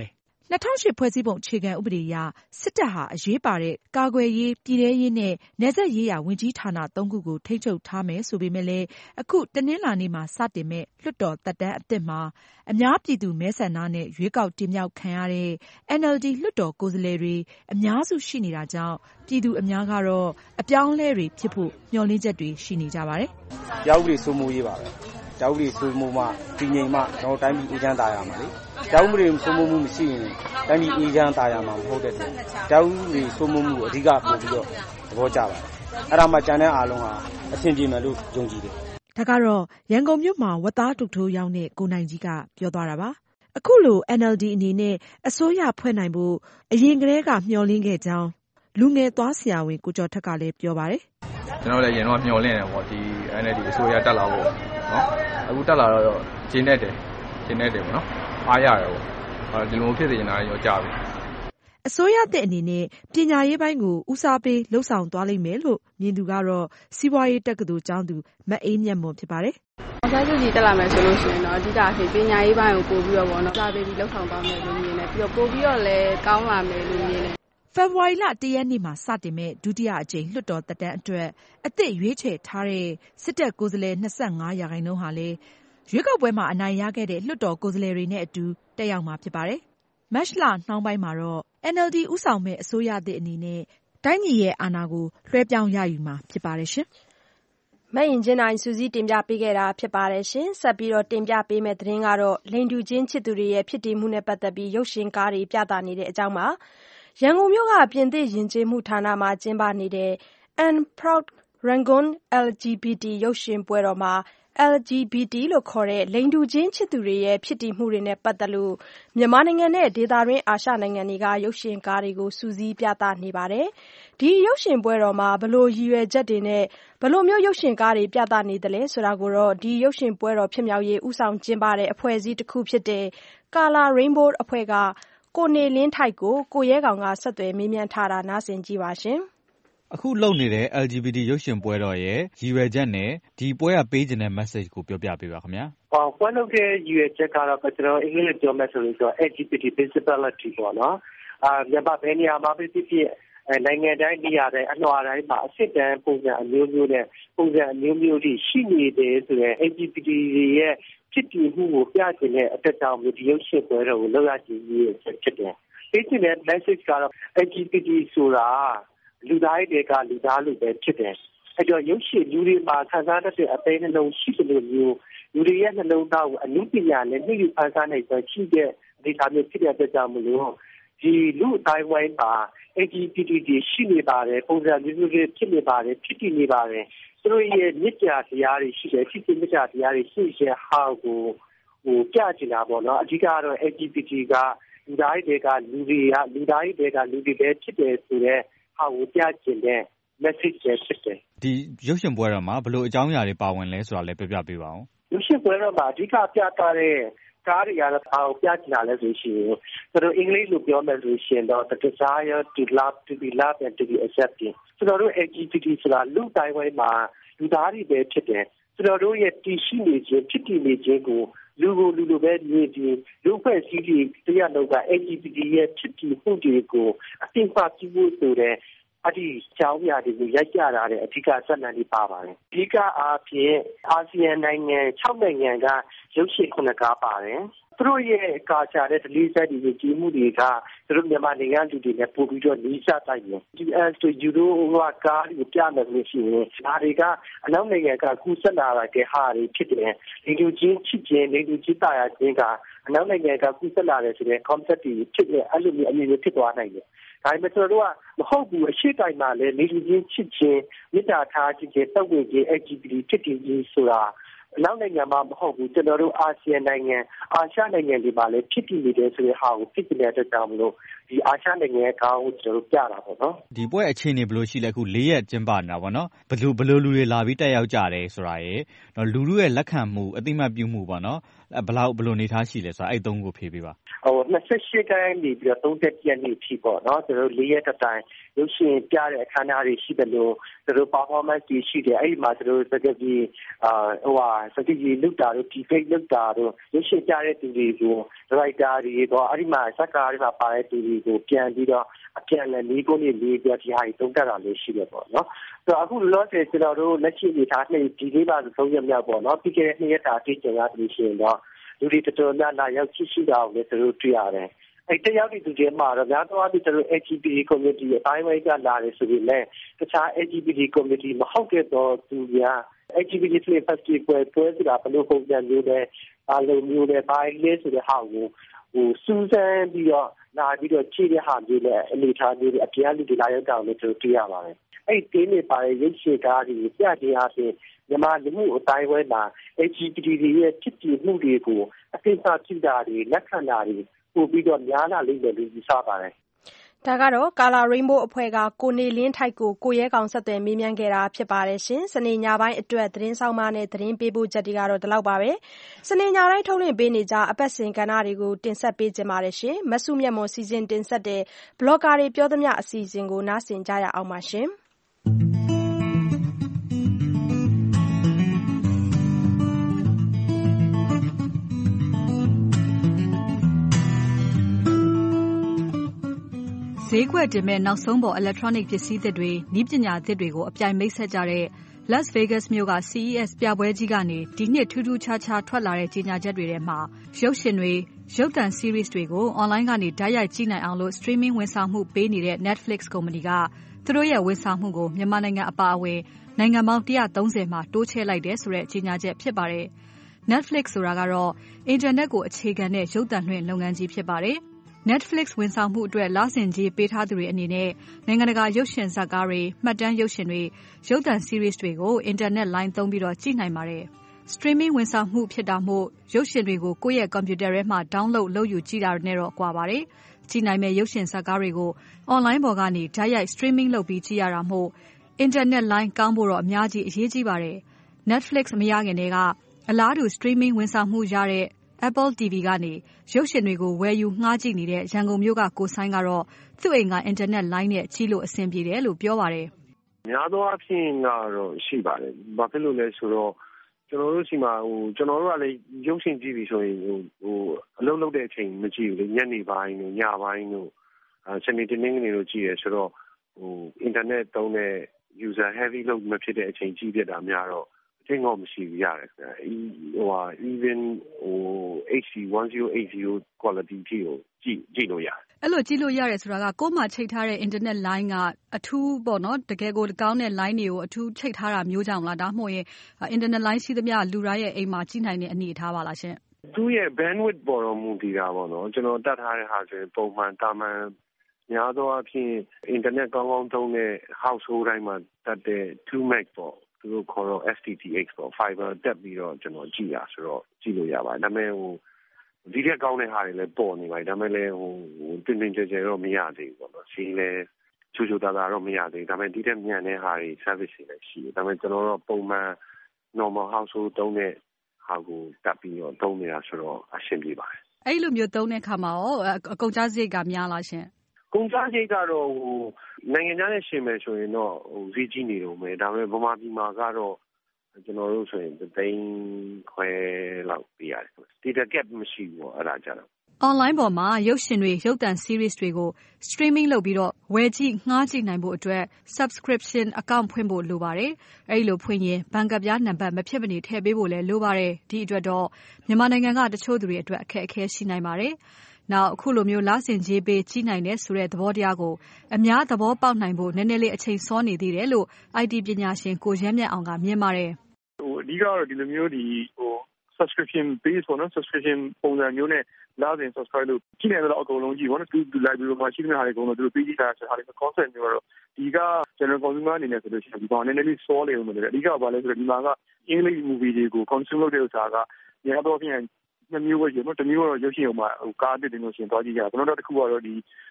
S9: 2008 ဖွဲ့စည်းပုံအခြေခံဥပဒေအရစစ်တပ်ဟာအရေးပါတဲ့ကာကွယ်ရေးပြည်ထဲရေးနဲ့နယ်စပ်ရေးရာဝန်ကြီးဌာန3ခုကိုထိန်းချုပ်ထားမယ်ဆိုပေမဲ့လည်းအခုတနင်္လာနေ့မှာစတင်မဲ့လွှတ်တော်သက်တမ်းအသစ်မှာအများပြည်သူမဲဆန္ဒနဲ့ရွေးကောက်တင်မြှောက်ခံရတဲ့ NLD လွှတ်တော်ကိုယ်စားလှယ်တွေအများစုရှိနေတာကြောင့်ပြည်သူအများကတော့အပြောင်းအလဲတွေဖြစ်ဖို့မျှော်လင့်ချက်တွေရှိနေကြပါတယ်
S10: ။တရားဥပဒေစိုးမိုးရေးပါပဲ။တရားဥပဒေစိုးမိုးမှတည်ငြိမ်မှကျွန်တော်တိုင်းပြည်အေးချမ်းသာရမှာလေ။တရားဥပဒေစိုးမိုးမှုမရှိရင်တိုင်းပြည်အေးချမ်းသာရမှာမဟုတ်တဲ့အတွက်တရားဥပဒေစိုးမိုးမှုကိုအဓိကပို့ပြီးတော့သဘောကျပါတယ်။အဲ့ဒါမှကျန်တဲ့အားလုံးဟာအဆင်ပြေမယ်လို့ယုံကြည်တယ်
S9: ။ဒါကတော့ရန်ကုန်မြို့မှာဝတ်သားတုတ်ထိုးရောက်တဲ့ကိုနိုင်ကြီးကပြောသွားတာပါ။အခုလို NLD အနေနဲ့အစိုးရဖွဲ့နိုင်ဖို့အရင်ကတည်းကမျှော်လင့်ခဲ့ကြောင်းလူငယ်သွားဆရာဝန်ကိုကျော်ထက်ကလည်းပြောပါတယ်
S11: ။ကျွန်တော်လည်းရင်တော့မျှော်လင့်တယ်ပေါ့ဒီ NLD အစိုးရတက်လာဖို့နော်အခုတက်လာတော့ဂျင်းနေတယ်ပေါ့နော်အားရတယ်ပေါ့ဒီလိုဖြစ်နေနေတာရောကြာပြီ
S9: အစိုးရတဲ့အနေနဲ့ပညာရေးပိုင်းကိုဦးစားပေးလှုပ်ဆောင်သွားလိမ့်မယ်လို့မြင်သူကတော့စီးပွားရေးတက္ကသိုလ်ကျောင်းသူမအေးမြတ်မွန်ဖြစ်ပါတယ်
S12: ။အောင်ဆန်းစုကြည်တက်လာမယ်ဆိုလို့ရှိရင်တော့အဓိကအဖြစ်ပညာရေးပိုင်းကိုပို့ပြီးတော့ပေါ့နော်စားပေးပြီးလှုပ်ဆောင်သွားမယ်လို့မြင်တယ်ပြီးတော့ပို့ပြီးတော့လည်းကောင်းလာမယ်လို့မြင်တယ်
S9: ဖေဖော်ဝါရီလ1 ရက်နေ့မှာစတင်မဲ့ဒုတိယအကြိမ်လွှတ်တော်သက်တမ်းအတွက်အသစ်ရွေးချယ်ထားတဲ့စစ်တပ်ကိုယ်စားလှယ်25%ဟာလည်းရွေးကောက်ပွဲမှာအနိုင်ရခဲ့တဲ့လွှတ်တော်ကိုယ်စားလှယ်တွေနဲ့အတူတက်ရောက်မှာဖြစ်ပါတယ်။မတ်လနှောင်းပိုင်းမှာတော့ NLD ဦးဆောင်မဲ့အစိုးရသစ်အနေနဲ့တိုင်းပြည်ရဲ့အာဏာကိုလွှဲပြောင်းရယူမှာဖြစ်ပါတယ်ရှင်
S2: ။မအင်ဂျင်နိုင်စူးစီးတင်ပြပေးခဲ့တာဖြစ်ပါတယ်ရှင်။ဆက်ပြီးတော့တင်ပြပေးမယ့်သတင်းကတော့လိင်တူချင်းချစ်သူတွေရဲ့ဖြစ်တည်မှုနဲ့ပတ်သက်ပြီးရုပ်ရှင်ကားတွေပြသနေတဲ့အကြောင်းပါ။ရန်ကုန်မြို့ကပြင်သစ်ယဉ်ကျေးမှုဌာနမှာကျင်းပနေတဲ့ And Proud Rangoon LGBT ရုပ်ရှင်ပွဲတော်မှာ LGBT လို့ခေါ်တဲ့လိင်တူချင်းချစ်သူတွေရဲ့ဖြစ်တည်မှုတွေနဲ့ပတ်သက်လို့မြန်မာနိုင်ငံနဲ့ဒေသတွင်းအာရှနိုင်ငံတွေကရုပ်ရှင်ကားတွေကိုစူးစီးပြသနေပါတယ်။ဒီရုပ်ရှင်ပွဲတော်မှာဘလို့ရည်ရွယ်ချက်တွေနဲ့ဘလို့မျိုးရုပ်ရှင်ကားတွေပြသနေသလဲဆိုတာကိုတော့ဒီရုပ်ရှင်ပွဲတော်ဖြစ်မြောက်ရေးဦးဆောင်ကျင်းပတဲ့အဖွဲ့အစည်းတစ်ခုဖြစ်တဲ့ Color Rainbow အဖွဲ့ကကိုနေလင်းထိုက်ကိုကိုရဲကောင်ကဆက်သွယ်မေးမြန်းထားတာနားဆင်ကြည့်ပါရှင်
S5: ။အခုလုပ်နေတဲ့ LGBT ရုပ်ရှင်ပွဲတော်ရဲ့ရည်ရွယ်ချက်နဲ့ဒီပွဲကပေးချင်တဲ့ message ကိုပြောပြပေးပါခင်ဗျာ
S10: ။ပွဲလုပ်တဲ့ရည်ရွယ်ချက်ကတော့ကျွန်တော်အင်္ဂလိပ်ပြောမယ်ဆိုရင် LGBT visibility ပေါ့နော်။မြန်မာဘယ်နေရာမှာဖြစ်ဖြစ်နိုင်ငံတိုင်းနေရာတိုင်းအလွှာတိုင်းမှာအစစ်တမ်းပုံစံအမျိုးမျိုးနဲ့ပုံစံအမျိုးမျိုးတွေရှိနေတယ်ဆိုရင် LGBT ရဲ့ဖြစ်တည်မှုကိုပြချင်တဲ့အတက်ကြောင့်ဒီရုပ်ရှင်ပွဲတော်ကိုလုပ်ရခြင်းဖြစ်တယ်။ဒီတဲ့ message ကတော့ LGBT ဆိုတာလူသားတွေကလူသားလူပဲဖြစ်တယ်။အဲ့တော့ရုပ်ရှင်လူတွေမှာခံစားတတ်တဲ့အသေးနှလုံးရှိတယ်လို့မျိုးလူတွေရဲ့နှလုံးသားကိုအနုပညာနဲ့နှိမ့်ယူဖန်ဆားနိုင်စွမ်းရှိတဲ့ဒီသားမျိုးဖြစ်တဲ့အတွက်ကြောင့်မလို့ဒီလူအတိုင်းဝိုင်းမှာ LGBT ရှိနေပါတယ်ပုံစံမျိုးမျိုးဖြစ်နေပါတယ်ဖြစ်တည်နေပါတယ်သူတို့ရဲ့မြစ်ကြာတရားတွေရှိတယ်ဖြစ်မြစ်ကြာတရားတွေရှိတဲ့ဟာကိုပြချင်တာပေါ့နော်အဓိကတော့ LGBT ကလူသားတွေကလူတွေကလူသားတွေကလူတွေပဲဖြစ်တယ်ဆိုတဲ့ဟာကိုပြချင်တဲ့ message ပဲဖြစ်တယ်
S5: ဒီရုပ်ရှင်ပွဲတော်မှာဘယ်လိုအကြောင်းအရာတွေပါဝင်လဲဆိုတာလည်းပြောပြပေးပါဦး
S10: ရုပ်ရှင်ပွဲတော်မှာအဓိကပြသတဲ့ကားတွေကတော့ဘာကိုပြချင်တာလဲဆိုရှင်သူတို့အင်္ဂလိပ်လိုပြောမယ်ဆိုရှင်တော့ the desire to love to be loved and to be accepted သူတို့ LGBT ဆိုတာလူတိုင်းဝိုင်းမှာလူသားတွေပဲဖြစ်တယ်သူတို့ရဲ့တည်ရှိနေခြင်းဖြစ်တည်နေခြင်းကိုလူကိုလူလိုပဲမြင်ပြီးလူဖွဲ့စည်းပြီးတရားလုံးက LGBT ရဲ့ဖြစ်တည်မှုတွေကိုအသိအမှတ်ပြုဖို့ဆိုတဲ့အဒီကြောင်းရာတွေကိုရိုက်ကြတာတဲ့အဓိကဆက်နံတွေပါပါတယ်အဓိကအားဖြင့်အာဆီယံနိုင်ငံ6နိုင်ငံကရုပ်ရှင်9ကားပါတယ်သူတို့ရဲ့ကာချာတဲ့ဒလီဆက်တွေကြီးမှုတွေကသူတို့မြန်မာနိုင်ငံလူတွေနဲ့ပို့ပြီးတော့နီးစပ်တိုက်တယ်ဒီ as to euro ကားကိုပြမယ်လို့ရှိရင်ဒါတွေကအနောက်နိုင်ငံကကူးစက်လာတဲ့ဟာတွေဖြစ်တယ်ဒီလူချင်းချစ်ခြင်းလူချင်းတာယာခြင်းကအနောက်နိုင်ငံကကူးစက်လာတဲ့ဆိုတဲ့ concept တွေဖြစ်တဲ့အဲ့လိုမျိုးအမြင်တွေဖြစ်သွားနိုင်တယ်ဒါပေမဲ့ကျွန်တော်တို့ကမဟုတ်ဘူးအရှိတိုင်းမှာလည်းနေလူချင်းချစ်ခြင်းမေတ္တာထားခြင်းတောက်ဝေခြင်း LGBT ဖြစ်တည်ခြင်းဆိုတာနောက်နိုင်ငံမှာမဟုတ်ဘူးကျွန်တော်တို့အာဆီယံနိုင်ငံအာရှနိုင်ငံတွေမှာလည်းဖြစ်တည်နေတယ်ဆိုတဲ့ဟာကိုဖြစ်နေတဲ့အတွက်ကြောင့်မလို့ဒီအာရှနိုင်ငံရဲ့ကောင်းကိုကျွန်တော်တို့ပြတာပေါ့နော်
S5: ဒီပွဲအခြေအနေဘယ်လိုရှိလဲအခု၄ရက်ကျင်းပနေတာပေါ့နော်ဘယ်လိုလူတွေလာပြီးတက်ရောက်ကြတယ်ဆိုတာရယ်နော်လူတို့ရဲ့လက်ခံမှုအသိမှတ်ပြုမှုပေါ့နော်ဘလို့နေထားရှိလဲဆိုတာအဲ့3ခုဖြေပေးပါ
S10: 28ခန်းနေပြီးတော့30ရက်နေ့ထိပေါ့နော်ကျွန်တော်4ရက်တိုင်ရုပ်ရှင်ပြတဲ့အခမ်းအနားတွေရှိတယ်လို့ကျွန်တော် performance တွေရှိတယ်အဲ့ဒီမှာကျွန်တော်စကားကြီးစကားကြီးလုပ်တာတို့ debate လုပ်တာတို့ရုပ်ရှင်ပြတဲ့သူတွေကို writer တွေတော့အဲ့ဒီမှာစကားတွေမှာပါတဲ့သူတွေကိုပြန်ပြီးတော့အပြန်လည်းလေးကိုလေးပြီးဒီဟာတွေတုံးတက်တာလေးရှိတယ်ပေါ့နော်ဆိုတော့အခုလောဆယ်ကျွန်တော်တို့လက်ရှိအနေထားနဲ့ဒီလေးပါ3ရက်မြောက်ပေါ့နော်ပြီးခဲ့တဲ့2ရက်တာအထိကျန်ရလို့ရှိရင်တော့လူတွေတော်တော်များများရောက်ရှိတာကိုလည်းသူတို့တွေ့ရတယ်အဲ့တယောက်ဒီသူတွေမှာတော့များသောအားဖြင့်သူတို့ LGBT community အတိုင်းဝိုင်းကလာတယ်ဆိုပြီးလည်းတခြား LGBT community မဟုတ်တဲ့တော့သူများ LGBT festival ပွဲဆိုတာဘယ်လိုပုံစံမျိုးလဲအားလုံးမျိုးလဲဘာလဲဆိုတဲ့ဟာကိုစူးစမ်းပြီးတော့လာပြီးတော့ကြည့်တဲ့ဟာမျိုးနဲ့အနေထားမျိုးတွေအပြားလူတွေလာရောက်တာကိုလည်းသူတို့တွေ့ရပါတယ်အဲ့ဒီနေပါရဲ့ရုပ်ရှင်ကားတွေပြတဲ့အားဖြင့်မြန်မာလူမှုအတိုင်းဝိုင်းမှာ LGBT ရဲ့ဖြစ်တည်မှုတွေကိုအသိအမှတ်ပြုတာတွေလက်ခံတာတွေပို့ပြီးတော့များလာလိမ့်မယ်လို့ယူဆပါတယ်
S2: ဒါကတော့ Color Rainbow အဖွဲ့ကကိုနေလင်းထိုက်ကိုကိုရဲကောင်ဆက်သွယ်မေးမြန်းခဲ့တာဖြစ်ပါတယ်ရှင်။စနေညပိုင်းအတွက်သတင်းဆောင်မနဲ့သတင်းပေးပို့ချက်တွေကတော့ဒီလောက်ပါပဲ။စနေညတိုင်းထုတ်လွှင့်ပေးနေကြအပတ်စဉ်ကဏ္ဍတွေကိုတင်ဆက်ပေးကြပါတယ်ရှင်။မဆုမြတ်မွန်စီစဉ်တင်ဆက်တဲ့ Blogger တွေပြောသမျှအစီအစဉ်ကိုနားဆင်ကြရအောင်ပါရှင်။
S9: ဈေးကွက်တင်မဲ့နောက်ဆုံးပေါ် electronic ပစ္စည်းသစ်တွေနည်းပညာသစ်တွေကိုအပြိုင်မိတ်ဆက်ကြတဲ့ Las Vegas မြို့က CES ပြပွဲကြီးကနေဒီနှစ်ထူးထူးခြားခြားထွက်လာတဲ့ကြေညာချက်တွေထဲမှာရုပ်ရှင်တွေရုပ်သံ series တွေကို online ကနေတိုက်ရိုက်ကြည့်နိုင်အောင်လို့ streaming ဝန်ဆောင်မှုပေးနေတဲ့ Netflix ကုမ္ပဏီကသူတို့ရဲ့ဝန်ဆောင်မှုကိုမြန်မာနိုင်ငံအပါအဝင်နိုင်ငံပေါင်း130မှာတိုးချဲ့လိုက်တယ်ဆိုတဲ့ကြေညာချက်ဖြစ်ပါတယ်။ Netflix ဆိုတာကတော့ internet ကိုအခြေခံတဲ့ရုပ်သံလွှင့်လုပ်ငန်းကြီးဖြစ်ပါတယ်။ Netflix ဝန်ဆောင်မှုအတွက်လစဉ်ကြေးပေးထားသူတွေအနေနဲ့နိုင်ငံတကာရုပ်ရှင်ဇာတ်ကားတွေမှတ်တမ်းရုပ်ရှင်တွေရုပ်သံ series တွေကို internet လိုင်းသုံးပြီးတော့ကြည့်နိုင်ပါတယ်။ streaming ဝန်ဆောင်မှုဖြစ်တာမို့ရုပ်ရှင်တွေကိုကိုယ့်ရဲ့ computer ထဲမှာ download လုပ်ယူကြည့်တာနဲ့တော့ကွာပါတယ်။ကြည့်နိုင်မဲ့ရုပ်ရှင်ဇာတ်ကားတွေကို online ပေါ်ကနေတိုက်ရိုက် streaming လုပ်ပြီးကြည့်ရတာမို့ internet လိုင်းကောင်းဖို့တော့အများကြီးအရေးကြီးပါတယ်။ Netflix မရခင်တည်းကအလားတူ streaming ဝန်ဆောင်မှုရတဲ့ Apple TV ကနေရုပ်ရှင်တွေကိုဝယ်ယူငှားကြည့်နေတဲ့ရန်ကုန်မြို့ကကိုဆိုင်းကတော့သူ့အိမ်က internet လိုင်းနဲ့ကြည့်လို့အဆင်ပြေတယ်လို့ပြောပါတယ်
S13: ။များသောအားဖြင့်ကတော့ရှိပါတယ်။ဘာဖြစ်လို့လဲဆိုတော့ကျွန်တော်တို့ရှိမှာကျွန်တော်တို့ကလည်းရုပ်ရှင်ကြည့်ပြီဆိုရင်အလုပ်လုပ်တဲ့အချိန်မကြည့်ဘူးလေညနေပိုင်းတို့ညပိုင်းတို့စနေတနင်္ဂနွေတို့ကြည့်ရဆိုတော့internet သုံးတဲ့ user heavy လို့မဖြစ်တဲ့အချိန်ကြည့်ပြတာများတော့အချိန်တော့မရှိဘူးရတယ်ခင်ဗျာeven HD 1080 quality ကြီးကိုကြည့်လို့ရတယ်
S9: အဲ့လိုကြည့်လို့ရတယ်ဆိုတာကကိုယ်မှချိန်ထားတဲ့ internet line ကအထူးပေါ့နော်တကယ်ကိုကောင်းတဲ့ line တွေကိုအထူးချိန်ထားတာမျိုးကြောင့်လားဒါမှမဟုတ်ရင် internet line ရှိသမျှလူတိုင်းရဲ့အိမ်မှာကြည့်နိုင်တဲ့အနေအထားပါလားရှင်
S13: သူ့ရဲ့ bandwidth ပေါ်တော့မူတည်တာပေါ့နော်ကျွန်တော်တတ်ထားတဲ့ဟာဆိုရင်ပုံမှန်တာမန်များသောအားဖြင့် internet ကောင်းကောင်းသုံးတဲ့ household တိုင်းမှာတတ်တဲ့ 2meg ပေါ့သူတို့ခေါ်တော့ FTTX ပေါ့ fiber တက်ပြီးတော့ကျွန်တော်ကြည့်ရဆိုတော့ကြည့်လို့ရပါတယ်ဒါပေမဲ့ဒီထက်ကောင်းတဲ့ဟာတွေလည်းပေါ်နေပါတယ်ဒါပေမဲ့လည်းတင်တင်ကြဲကြဲတော့မရသေးဘူးပေါ့နော်စီးလည်းချိုချိုတာတာတော့မရသေးဘူးဒါပေမဲ့ဒီထက်မြန်တဲ့ဟာတွေ service တွေလည်းရှိတယ်ဒါပေမဲ့ကျွန်တော်တို့ပုံမှန် normal household သုံးတဲ့ဟာကိုတက်ပြီးတော့သုံးနေတာဆိုတော့အဆင်ပြေပါတယ်
S9: အဲ့လိုမျိုးသုံးတဲ့အခါမှာရောအကုန်ကြားစရိတ်ကများလားရှင်
S13: ကုန်ကျစရိတ်ကတော့နိုင်ငံခြားနဲ့ရှင်မယ်ဆိုရင်တော့ဈေးကြီးနေတော့မယ်ဒါပေမဲ့ဗမာပြည်မှာကတော့ကျွန်တော်တို့ဆိုရင်3,500လောက်ပေးရတယ် data cap မရှိဘူးပေါ့အဲ့ဒါကြတော့
S9: online ပေါ်မှာရုပ်ရှင်တွေရုပ်သံ series တွေကို streaming လုပ်ပြီးတော့ဝယ်ကြည့်ငှားကြည့်နိုင်ဖို့အတွက် subscription account ဖွင့်ဖို့လိုပါတယ်အဲ့လိုဖွင့်ရင်ဘဏ်ကတ်ပြားနံပါတ်မဖြစ်မနေထည့်ပေးဖို့လည်းလိုပါတယ်ဒီအတွက်တော့မြန်မာနိုင်ငံကတချို့သူတွေအတွက်အခက်အခဲရှိနိုင်ပါတယ်နောက်အခုလိုမျိုးလစဉ်ကြေးပေးကြည့်နိုင်တဲ့ဆိုတဲ့သဘောတရားကိုအများသဘောပေါက်နိုင်ဖို့နည်းနည်းလေးအချိန်စောနေသေးတယ်လို့ IT ပညာရှင်ကိုရဲမြတ်အောင်ကမြင်ပါတယ်
S14: အဓိကတော့ဒီလိုမျိုးsubscription base ပေါ့နော် subscription ပုံစံမျိုးနဲ့လစဉ် subscribe လုပ်ကြည့်နေတော့အကုန်လုံးကြည့်ပေါ့နော်သူ library မှာရှိတဲ့ဟာတွေအကုန်လုံးသူတို့ပေးကြည့်တာဆိုတဲ့ concept မျိုးတော့ဒီက general consumer အနေနဲ့ဆိုလို့ရှိရင်ဒီကောင်နည်းနည်းလေးစောနေလို့မလို့အဓိကဘာလဲဆိုတော့ဒီမှာကအင်္ဂလိပ် movie တွေကို consume လုပ်တဲ့ဥစ္စာကများတော့ဖြင့်နှစ်မျိုးပဲရှိတယ်။တစ်မျိုးကတော့ရုပ်ရှင်ရုံမှာကားအသစ်တင်လို့ရှိရင်သွားကြည့်ကြတာ။နောက်တစ်ခုကတော့ဒီ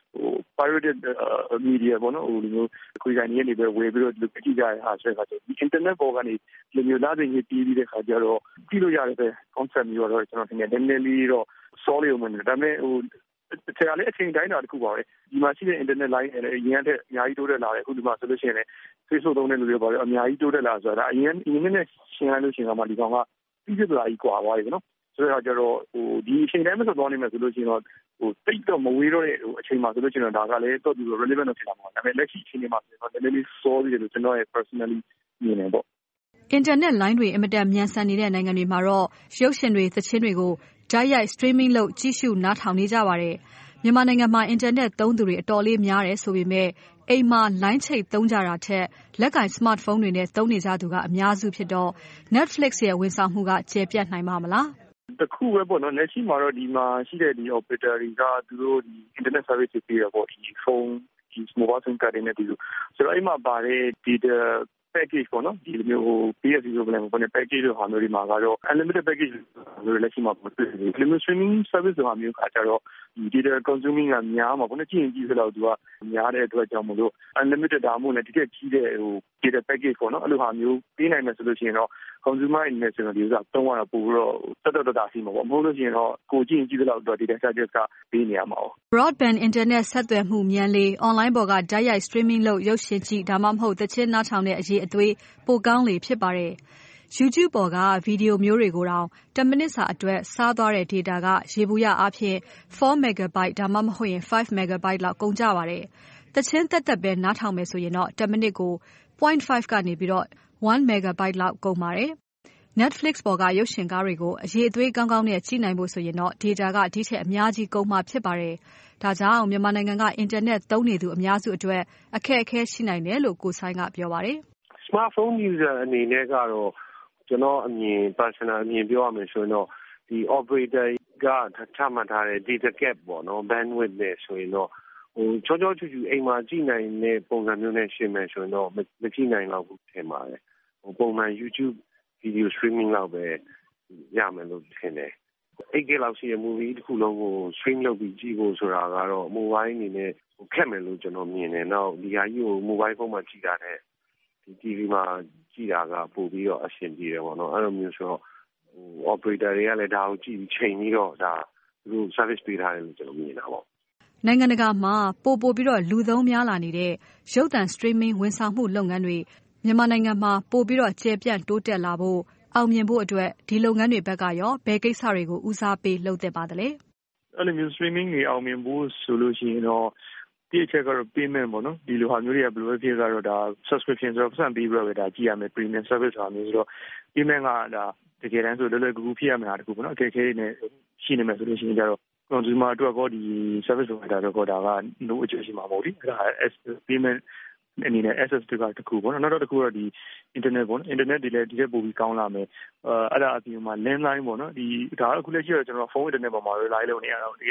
S14: pirated media ပေါ့နော်။ဒီမျိုးခွေဆိုင်တွေကနေပဲဝယ်ပြီးတော့ကြည့်ကြတဲ့ဟာဆိုတဲ့အခါကျတော့ဒီ internet ပေါ်ကနေဒီမျိုးလာတဲ့ရေးပြီးတဲ့အခါကျတော့ကြည့်လို့ရတဲ့ concept မျိုးတော့ကျွန်တော်ထင်တယ်နည်းနည်းလေးတော့စောလေးအောင်မယ်။ဒါပေမဲ့ဆရာလေးအချိန်တိုင်းတာတစ်ခုပါပဲ။ဒီမှာရှိတဲ့ internet line နဲ့အရင်ကအများကြီးတိုးတက်လာတယ်။အခုဒီမှာဆိုလို့ရှိရင်လည်း Facebook သုံးတဲ့လူတွေပါတော့အများကြီးတိုးတက်လာဆိုတာဒါအရင်နဲ့ရှင်းလိုက်လို့ရှိရင်တော့ဒီကောင်ကပြီးပြလာကြီးကွာသွားပြီနော်ဆိုတော့ကျတော့ဒီအချိန်တိုင်းမဆက်သွားနိုင်မယ်ဆိုလို့ရှိရင်တော့တိတ်တော့မဝေးတော့တဲ့အချိန်မှာဆိုလို့ရှိရင်တော့ဒါကလည်းတော့ဒီ relevant ဖြစ်လာမှာဒါပေမဲ့လက်ရှိအချိန်မှာဆိုတော့နည်းနည်းလေးစောပြီးတယ်လို့ကျွန်တော်ရဲ့ personally မြင်တယ်ပေါ့
S9: အင်တာနက်လိုင်းတွေအင်မတန်မြန်ဆန်နေတဲ့နိုင်ငံတွေမှာတော့ရုပ်ရှင်တွေသချင်းတွေကိုတိုက်ရိုက် streaming လုပ်ကြည့်ရှုနားထောင်နေကြပါတယ်မြန်မာနိုင်ငံမှာအင်တာနက်သုံးသူတွေအတော်လေးများတယ်ဆိုပေမဲ့အိမ်မှာလိုင်းချိတ်သုံးကြတာထက်လက်ကင် smartphone တွေနဲ့သုံးနေကြသူကအများစုဖြစ်တော့ Netflix ရဲ့ဝန်ဆောင်မှုကကျေပြတ်နိုင်မှာမလား
S14: တခုပဲပေါ့နော်လက်ရှိမှာတော့ဒီမှာရှိတဲ့ဒီ operator တွေကသူတို့ဒီ internet service တွေပေးရပေါ့ဒီ phone ဒီ mobile sim card တွေနဲ့ဒီလိုဆိုတော့အိမ်မှာပါတဲ့ data package ပေါ့နော်ဒီလိုမျိုးPSC ဆိုပြန်ပေါ့နော် package တွေဟာမျိုးဒီမှာကတော့ unlimited package တွေလက်ရှိမှာပေါ့ဒီလိုမျိုး streaming service တွေဟာမျိုးကကြတော့ဒီ data consuming ကများမှာပေါ့နော်ကြည့်ရင်ကြည့်သလောက်သူကများတဲ့အတွက်ကြောင့်မလို့ unlimited ဒါမှမဟုတ်လည်းတိကျကြီးတဲ့data package ပေါ့နော်အဲ့လိုဟာမျိုးပေးနိုင်မယ်ဆိုလို့ရှိရင်တော့ consumer အနေနဲ့ဆိုတော့ဒီဥစ္စာသုံးရတာပို့ပြီးတော့တော်တာရှိမှာပေါ့မဟုတ်လို့ရှိရင်တော့ကိုကြည့်ရင်ကြည့်သလောက်တော့ data charges ကပေးနေရမှာပေါ့
S9: broadband internet ဆက်သွယ်မှုမြန်လေ online ပေါ်ကတိုက်ရိုက် streaming လုပ်ရုပ်ရှင်ကြည့်ဒါမှမဟုတ်သချင်းနားထောင်တဲ့အရေးအသွေးပိုကောင်းလေဖြစ်ပါတယ်YouTube ပေါ်ကဗီဒီယိုမျိုးတွေကိုတောင်10မိနစ်စာအတွက်စားသွားတဲ့ data ကရေဘူးရအားဖြင့်4 megabyte ဒါမှမဟုတ်ရင်5 megabyte လောက်ကုန်ကြပါတယ်။သချင်းတက်ပဲနားထောင်မယ်ဆိုရင်တော့10မိနစ်ကို 0.5 ကနေပြီးတော့1 megabyte လောက်ကုန်ပါတယ်။ Netflix ပေါ်ကရုပ်ရှင်ကားတွေကိုအရေးအသွေးကောင်းကောင်းနဲ့ကြည့်နိုင်ဖို့ဆိုရင်တော့ data ကဒီထက်အများကြီးကုန်မှာဖြစ်ပါတယ်။ဒါကြောင့်မြန်မာနိုင်ငံက internet သုံးနေသူအများစုအတွက်အခက်အခဲရှိနိုင်တယ်လို့ကိုဆိုင်ကပြောပါတယ်
S13: ။ Smartphone user အနေနဲ့ကတော့ကျွန်တော်အမြင် personal အမြင်ပြောရမယ်ဆိုရင်တော့ဒီ operator ကချမှတ်ထားတဲ့ data cap ပေါ့နော် bandwidth နဲ့ဆိုရင်တော့ချောချောချူချူအိမ်မှာကြည့်နိုင်တဲ့ပုံစံမျိုးနဲ့ရှင်းမယ်ဆိုရင်တော့မကြည့်နိုင်တော့ဘူးထင်ပါတယ်ပုံမှန် YouTube video streaming လောက်ပဲရမယ်လို့ထင်တယ်8K လောက်ရှိတဲ့ movie တစ်ခုလုံးကို stream လုပ်ပြီးကြည့်ဖို့ဆိုတာကတော့ mobile အနေနဲ့ခက်မယ်လို့ကျွန်တော်မြင်တယ်နောက်ဒီဟာကြီးကို mobile phone မှာကြည့်တာတဲ့ဒီ TV မှာကြည့်တာကပို့ပြီးတော့အဆင်ပြေတယ်ပေါ့နော်အဲ့လိုမျိုးဆိုတော့operator တွေကလည်းဒါကိုကြည့်ပြီးချိန်ပြီးတော့ဒါသူတို့ service ပေးထားတယ်လို့ကျွန်တော်မြင်တာပေါ့
S9: နိုင်ငံတကာမှာပိုပြီးတော့လူသုံးများလာနေတဲ့ရုပ်သံ streaming ဝန်ဆောင်မှုလုပ်ငန်းတွေမြန်မာနိုင်ငံမှာပိုပြီးတော့ကျေပြန့်တိုးတက်လာဖို့အောင်မြင်ဖို့အတွက်ဒီလုပ်ငန်းတွေဘက်ကရောဘယ်ကိစ္စတွေကိုဦးစားပေးလုပ်သင့်ပါသလဲ
S14: အဲ့လိုမျိုး streaming တွေအောင်မြင်ဖို့ဆိုလို့ရှိရင်တော့ဒီအချက်ကတော့ payment ပေါ့နော်ဒီလိုဟာမျိုးတွေကဘယ်လိုဖြစ်ကတော့ဒါ subscription ဆိုတော့ပတ်ပြီးတော့ဒါကြည့်ရမယ် premium service ဟာမျိုးဆိုတော့ payment ကဒါတကယ်တမ်းဆိုလွယ်လွယ်ကူကူဖြစ်ရမှာတခုပေါ့နော်အခက်အခဲတွေနဲ့ရှိနေမယ်ဆိုလို့ရှိရင်ကြတော့ consumer အတွက်ကောဒီ service provider အတွက်ကောဒါက no အကျိုးရှိမှာမဟုတ်ဘူးအဲ့ဒါ payment အနေနဲ့ access တခုပေါ့နော်နောက်တော့တခုတော့ဒီ internet ပေါ့နော် internet တွေလည်းဒီထက်ပိုပြီးကောင်းလာမယ်အဲ့ဒါအပြင်မှာ landline ပေါ့နော်ဒီဒါအခုလက်ရှိတော့ကျွန်တော် phone internet ပေါ်မှာ rely လုပ်နေရတော့ဒီ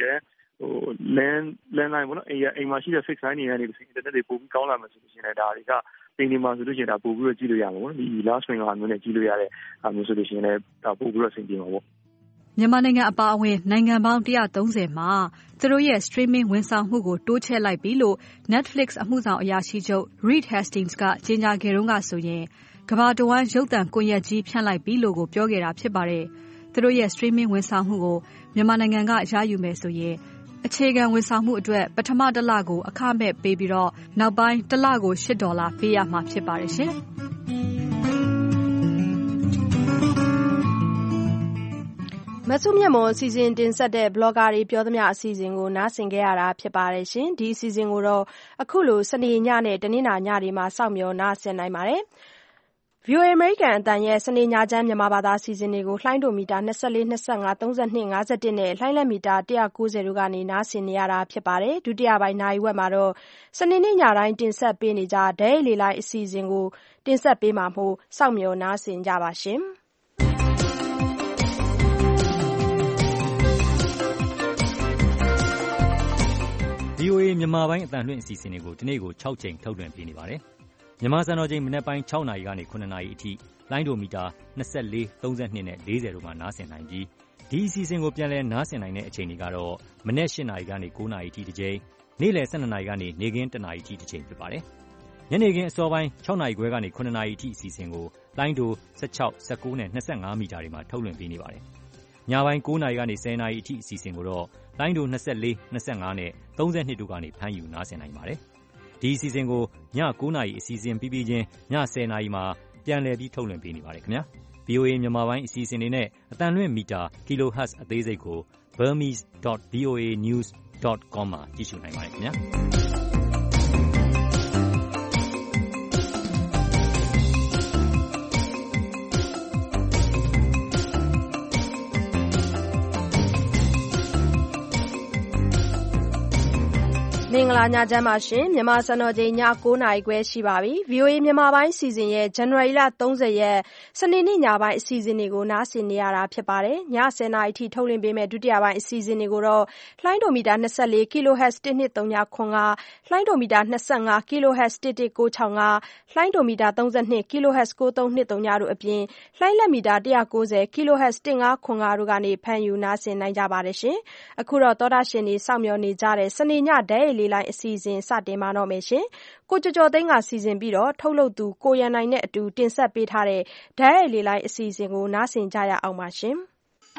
S14: landline ပေါ့နော်အိမ်မှာရှိတဲ့ fixed line တွေကနေ internet တွေပိုပြီးကောင်းလာမယ်ဆိုလို့ရှိရင်ဒါတွေကအိမ်တွေမှာဆိုလို့ရှိရင်ဒါပို့ပြီးတော့ကြည့်လို့ရမှာပေါ့နော်ဒီ last ring ဟာမျိုးနဲ့ကြည့်လို့ရတဲ့ဟာမျိုးဆိုလို့ရှိရင်လည်းဒါပို့ပြီးတော့အဆင်ပြေမှာပေါ့
S9: မြန်မာနိုင်ငံအပါအဝင်နိုင်ငံပေါင်း130မှာသူတို့ရဲ့ streaming ဝန်ဆောင်မှုကိုတိုးချဲ့လိုက်ပြီလို့ Netflix အမှုဆောင်အရာရှိချုပ် Reed Hastings ကကြေညာခဲ့တုန်းကဆိုရင်ကမ္ဘာတဝန်းရုပ်သံကွန်ရက်ကြီးဖြန့်လိုက်ပြီလို့ကိုပြောခဲ့တာဖြစ်ပါတယ်။သူတို့ရဲ့ streaming ဝန်ဆောင်မှုကိုမြန်မာနိုင်ငံကရယူမယ်ဆိုရင်အခြေခံဝန်ဆောင်မှုအတွက်ပထမတစ်လကိုအခမဲ့ပေးပြီးတော့နောက်ပိုင်းတစ်လကို$8ပေးရမှာဖြစ်ပါတယ်ရှင်။
S2: မဆုမြတ်မွန်အစီအစဉ်တင်ဆက်တဲ့ blogger တွေပြောသမျှအစီအစဉ်ကိုနားဆင်ခဲ့ရတာဖြစ်ပါတယ်ရှင်။ဒီအစီအစဉ်ကိုတော့အခုလိုစနေညနဲ့တနင်္လာညတွေမှာစောင့်မျှော်နားဆင်နိုင်ပါတယ်။ VOA American အသံရဲ့စနေညချမ်းမြန်မာဘာသာအစီအစဉ်တွေကိုလှိုင်းဒိုမီတာ24 25 32 51နဲ့လှိုင်းလက်မီတာ190တို့ကနေနားဆင်နေရတာဖြစ်ပါတယ်။ဒုတိယပိုင်းနာရီဝက်မှာတော့စနေနေ့ညတိုင်းတင်ဆက်ပေးနေကြဒဲလေလိုက်အစီအစဉ်ကိုတင်ဆက်ပေးမှာမို့စောင့်မျှော်နားဆင်ကြပါရှင်။
S15: VOA မြန်မာပိုင်းအသံလွှင့်အစီအစဉ်တွေကိုဒီနေ့ကို6ချိန်ထုတ်လွှင့်ပေးနေပါတယ်။မြန်မာစံတော်ချိန်မနက်ပိုင်း6နာရီကနေ9နာရီအထိလိုင်းဒိုမီတာ24 32နဲ့40တို့မှာနားဆင်နိုင်ပြီးဒီအစီအစဉ်ကိုပြန်လည်နားဆင်နိုင်တဲ့အချိန်တွေကတော့မနက် 8 နာရီကနေ 9 နာရီထိတစ်ကြိမ်၊နေ့လယ် 12 နာရီကနေနေ့ခင်း 1 နာရီထိတစ်ကြိမ်ဖြစ်ပါတယ်။ညနေခင်းအစောပိုင်း 6 နာရီခွဲကနေ 9 နာရီထိအစီအစဉ်ကိုလိုင်းဒို 16, 19 နဲ့ 25 မီတာတွေမှာထုတ်လွှင့်ပေးနေပါတယ်။ညပိုင်း 9 နာရီကနေ 10 နာရီအထိအစီအစဉ်ကိုတော့လိုင်းဒို 24, 25 နဲ့ 32 တို့ကနေဖမ်းယူနားဆင်နိုင်ပါတယ်။ဒီအစီအစဉ်ကိုည 9 နာရီအစီအစဉ်ပြီးပြီးချင်းည 10 နာရီမှာပြန်လည်ပြီးထုတ်လွှင့်ပေးနေပါတယ်ခင်ဗျာ။ VOA မြန်မာပိုင်းအစီအစဉ်တွေနဲ့အသံလွှင့်မီတာ kilohertz အသေးစိတ်ကို burmese.voanews.com မှာကြည့်ရှုနိုင်ပါတယ်ခင်ဗျာ
S2: မင်္ဂလာညချမ်းပါရှင်မြန်မာစံတော်ချိန်ည 9 နာရီခွဲရှိပါပြီ VOA မြန်မာပိုင်းစီစဉ်ရဲ့ ဇန်နဝါရီလ 30 ရက်စနေနေ့ညပိုင်းအစီအစဉ်တွေကိုနားဆင်နေရတာဖြစ်ပါတယ်ည 10 နာရီထိထုတ်လွှင့်ပေးမယ့်ဒုတိယပိုင်းအစီအစဉ်တွေကိုတော့လှိုင်းဒိုမီတာ 24 kHz 1235 လှိုင်းဒိုမီတာ25 kHz 1195 လှိုင်းဒိုမီတာ32 kHz 9320တို့အပြင်လှိုင်းလက်မီတာ190 kHz 1505တို့ကနေဖမ်းယူနားဆင်နိုင်ကြပါတယ်ရှင်အခုတော့သောတာရှင်တွေစောင့်မျှော်နေကြတဲ့စနေညဓာတ်လေးလိုင်းအစီအစဉ်စတင်ပါတော့မယ်ရှင်။ကိုကျော်သိန်းကစီစဉ်ပြီးတော့ထုတ်လုပ်သူကိုရန်နိုင်နဲ့အတူတင်ဆက်ပေးထားတဲ့ဓာတ်လေးလိုင်းအစီအစဉ်ကိုနားဆင်ကြရအောင်ပါရှင်။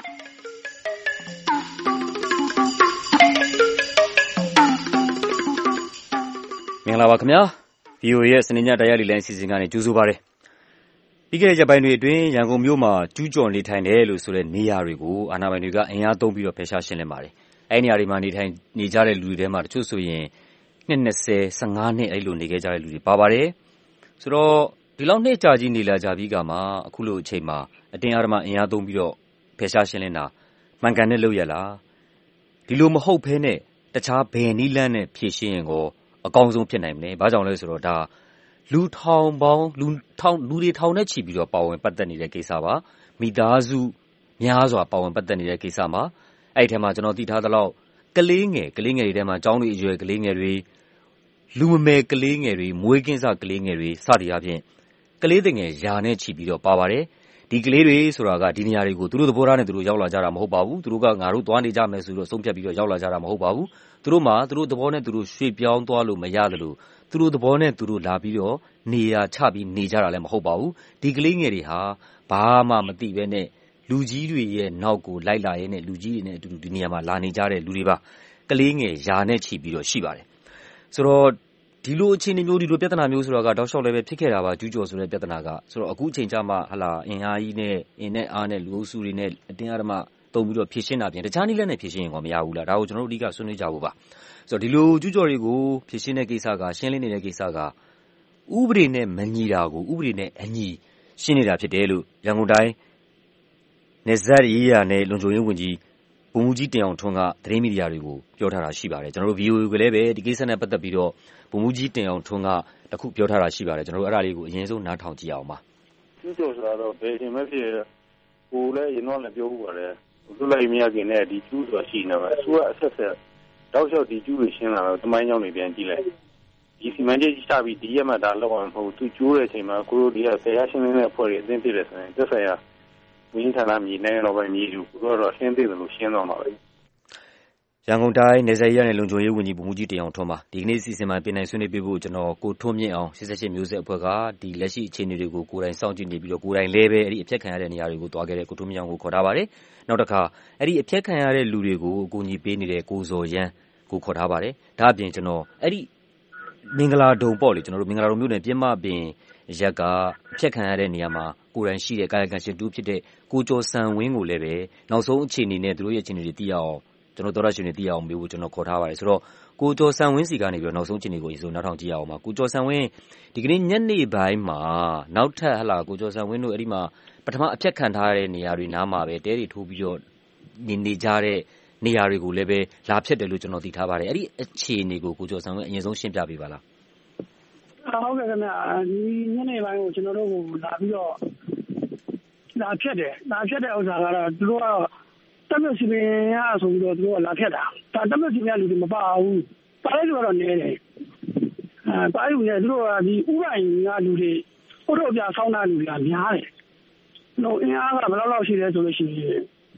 S15: မင်္ဂလာပါခင်ဗျာ။ VOA ရဲ့စနေညဓာတ်လေးလိုင်းအစီအစဉ်ကနေကြိုဆိုပါရစေ။ပြီးခဲ့တဲ့ရက်ပိုင်းတွေအတွင်းရန်ကုန်မြို့မှာကျူးကျော်နေထိုင်တယ်လို့ဆိုတဲ့နေရာတွေကိုအာဏာပိုင်တွေကအင်အားသုံးပြီးတော့ဖယ်ရှားရှင်းလင်းပါတယ်။အဲဒီနေရာတွေမှာနေထိုင်နေကြတဲ့လူတွေထဲမှာတချို့ဆိုရင်နှစ် 20, 15 နှစ်အဲဒီလိုနေခဲ့ကြတဲ့လူတွေပါပါတယ်။ဆိုတော့ဒီလောက်နှစ်ကြာကြီးနေလာကြပြီးကမှအခုလိုအချိန်မှာအတင်းအဓမ္မအင်အားသုံးပြီးတော့ဖယ်ရှားရှင်းလင်းတာမှန်ကန်တဲ့လုပ်ရလား။ဒီလိုမဟုတ်ဘဲနဲ့တခြားဘယ်နည်းလမ်းနဲ့ဖြေရှင်းရင်ကိုအကောင်းဆုံးဖြစ်နိုင်မလဲ။ဘာကြောင့်လဲဆိုတော့ဒါလူတွေထောင်နဲ့ချီပြီးတော့ပါဝင်ပတ်သက်နေတဲ့ကိစ္စပါ။မိသားစုများစွာပါဝင်ပတ်သက်နေတဲ့ကိစ္စမှာအဲ့ဒီထဲမှာကျွန်တော်သိထားသလောက်ကလေးငယ်တွေထဲမှာကျောင်းတွေအရွယ်ကလေးငယ်တွေလူမမယ်ကလေးငယ်တွေမွေးကင်းစကလေးငယ်တွေစသည်အပြင်ကလေးတွေငယ်ယာနဲ့ချီပြီးတော့ပါပါတယ်ဒီကလေးတွေဆိုတာကဒီနေရာတွေကိုသူတို့သဘောထားနဲ့သူတို့ရောက်လာကြတာမဟုတ်ပါဘူးသူတို့ကငါတို့သွားနေကြမယ်ဆိုတော့ဆုံးဖြတ်ပြီးတော့ရောက်လာကြတာမဟုတ်ပါဘူးသူတို့မှသူတို့သဘောနဲ့သူတို့ရွှေ့ပြောင်းသွားလို့မရတယ်လို့သူတို့သဘောနဲ့သူတို့လာပြီးတော့နေရာချပြီးနေကြတာလည်းမဟုတ်ပါဘူးဒီကလေးငယ်တွေဟာဘာမှမသိဘဲနဲ့လူကြီးတွေရဲ့နောက်ကိုလိုက်လာရဲနဲ့လူကြီးတွေနဲ့အတူတူဒီနေရာမှာလာနေကြတဲ့လူတွေပါကလေးငယ်ယာနဲ့ချီပြီးတော့ရှိပါတယ်ဆိုတော့ဒီလိုအခြေအနေမျိုးဒီလိုပြဿနာမျိုးဆိုတာကတောက်လျှောက်လည်းပဲဖြစ်ခဲ့တာပါကျူးကျော်ဆိုတဲ့ပြဿနာကဆိုတော့အခုအချိန်ကျမှအင်အားကြီးနဲ့အင်နဲ့အားနဲ့လူအုပ်စုတွေနဲ့အတင်းအဓမ္မတုံပြီးတော့ဖြည့်ရှင်းတာပြင်တခြားနည်းလမ်းနဲ့ဖြည့်ရှင်းရင်ကောမရဘူးလားဒါကိုကျွန်တော်တို့အဓိကဆွေးနွေးကြဖို့ပါဆိုတော့ဒီလိုကျူးကျော်တွေကိုဖြည့်ရှင်းတဲ့ကိစ္စကရှင်းလင်းနေတဲ့ကိစ္စကဥပဒေနဲ့မညီတာကိုဥပဒေနဲ့အညီရှင်းနေတာဖြစ်တယ်လို့ရန်ကုန်တိုင်းနယ်စပ်ရေးရာနဲ့လုံခြုံရေးဝန်ကြီးဗိုလ်မှူးကြီးတင်အောင်ထွန်းကသတင်းမီဒီယာတွေကိုပြောထားတာရှိပါတယ်ကျွန်တော်တို့ VOA ကိုလည်းပဲဒီကိစ္စနဲ့ပတ်သက်ပြီးတော့ဗိုလ်မှူးကြီးတင်အောင်ထွန်းကတခုပြောထားတာရှိပါတယ်ကျွန်တော်တို့အဲ့ဒါလေးကိုအရင်ဆုံးနားထောင်ကြည့်အောင်ပါ
S14: ကျူးကျော်ဆိုတာတော့ဘယ်ချိန်မှဖြစ်ကိုလည်းရင်တော့လည်းပြောဖို့ပါတယ်သူလည်းမရခင်နဲ့ဒီကျူးဆိုတာရှိနေပါအစိုးရအဆက်ဆက်တောက်လျှောက်ဒီကျူးတွေရှင်းလာတော့တမိုင်းကြောင်းတွေပြန်ကြည့်လိုက်ဒီစီမံချက်စပြီးဒီရက်မှဒါလောက်အောင်မဟုတ်သူကျိုးတဲ့အချိန်မှာကိုတို့ဒီကဆရာရှင်းနေတဲ့အဖွဲ့တွေအသိဖြစ်တယ်ဆိုရင်သက်ဆိုင်ရာဝင်းဌာနမြေနိုင်ငံတော်ပိုင်မြေယူကိုတော့ရှင်းသိတယ်လို့ရှင်းတော့မှာပဲ
S15: ရန်ကုန်တိုင်းနယ်စပ်ရေးရာနဲ့လုံခြုံရေးဝန်ကြီးဗိုလ်မှူးကြီးတင်အောင်ထွန်းပါဒီကနေ့စီစဉ်မှာပြင်နိုင်ဆွေးနွေးပေးဖို့ကျွန်တော်ကိုထွန်းမြင့်အောင်88မျိုးဆက်အဖွဲ့ကဒီလက်ရှိအခြေအနေတွေကိုကိုယ်တိုင်စောင့်ကြည့်နေပြီးတော့ကိုယ်တိုင်လည်းပဲအဲ့ဒီအဖျက်ခံရတဲ့နေရာတွေကိုတွားခဲ့တဲ့ကိုထွန်းမြင့်အောင်ကိုခေါ်ထားပါတယ်နောက်တစ်ခါအဲ့ဒီအဖျက်ခံရတဲ့လူတွေကိုအကူအညီပေးနေတဲ့ကိုဇော်ရန်းကိုခေါ်ထားပါတယ်ဒါအပြင်ကျွန်တော်အဲ့ဒီမင်္ဂလာဒုံပေါ့လေကျွန်တော်တို့မင်္ဂလာဒုံမြို့နယ်ပြင်မပင်ရက်ကဖျက်ခံရတဲ့နေရာမှာကိုယ်တိုင်ရှိတဲ့ကာယကံရှင်တူဖြစ်တဲ့ကိုကျော်စံဝင်းကိုလည်းပဲနောက်ဆုံးအခြေအနေနဲ့သူတို့ရဲ့အခြေအနေတွေသိရအောင်ကျွန်တော်သောရရှင်တွေသိရအောင်မေးဖို့ကျွန်တော်ခေါ်ထားပါတယ်ဆိုတော့ကိုကျော်စံဝင်းစီကနေပြီးတော့နောက်ဆုံးအခြေအနေကိုအရင်ဆုံးနားထောင်ကြည့်ရအောင်ပါကိုကျော်စံဝင်းဒီကနေ့ညနေပိုင်းမှာနောက်ထပ်ကိုကျော်စံဝင်းတို့အဲ့ဒီမှာပထမအဖျက်ခံထားရတဲ့နေရာတွေနားမှာပဲတဲတွေထိုးပြီးတော့နေကြတဲ့နေရာတွေကိုလည်းပဲလာဖျက်တယ်လို့ကျွန်တော်သိထားပါတယ်အဲ့ဒီအခြေအနေကိုကိုကျော်စံဝင်းအရင်ဆုံးရှင်းပြပေးပါလား
S16: ဟုတ်ကဲ့ခင်ဗျာဒီညနေပိုင်းကိုကျွန်တော်တို့လာပြီးတော့လာဖြတ်တဲ့ဥစ္စာကတော့သူတို့ကတပ်မစီမင်းရဆိုပြီးတော့သူတို့ကလာဖြတ်တာဒါတပ်မစီမင်းလူတွေမပါဘူးပါလိုက်လို့တော့နေတယ်ပါယူနေသူတို့ကဒီဥပိုင်ကလူတွေဟိုတော့ပြဆောင်းတာလူတွေကများတယ်။အင်အားကဘယ်လောက်ရှိလဲဆိုလို့ရှိရင်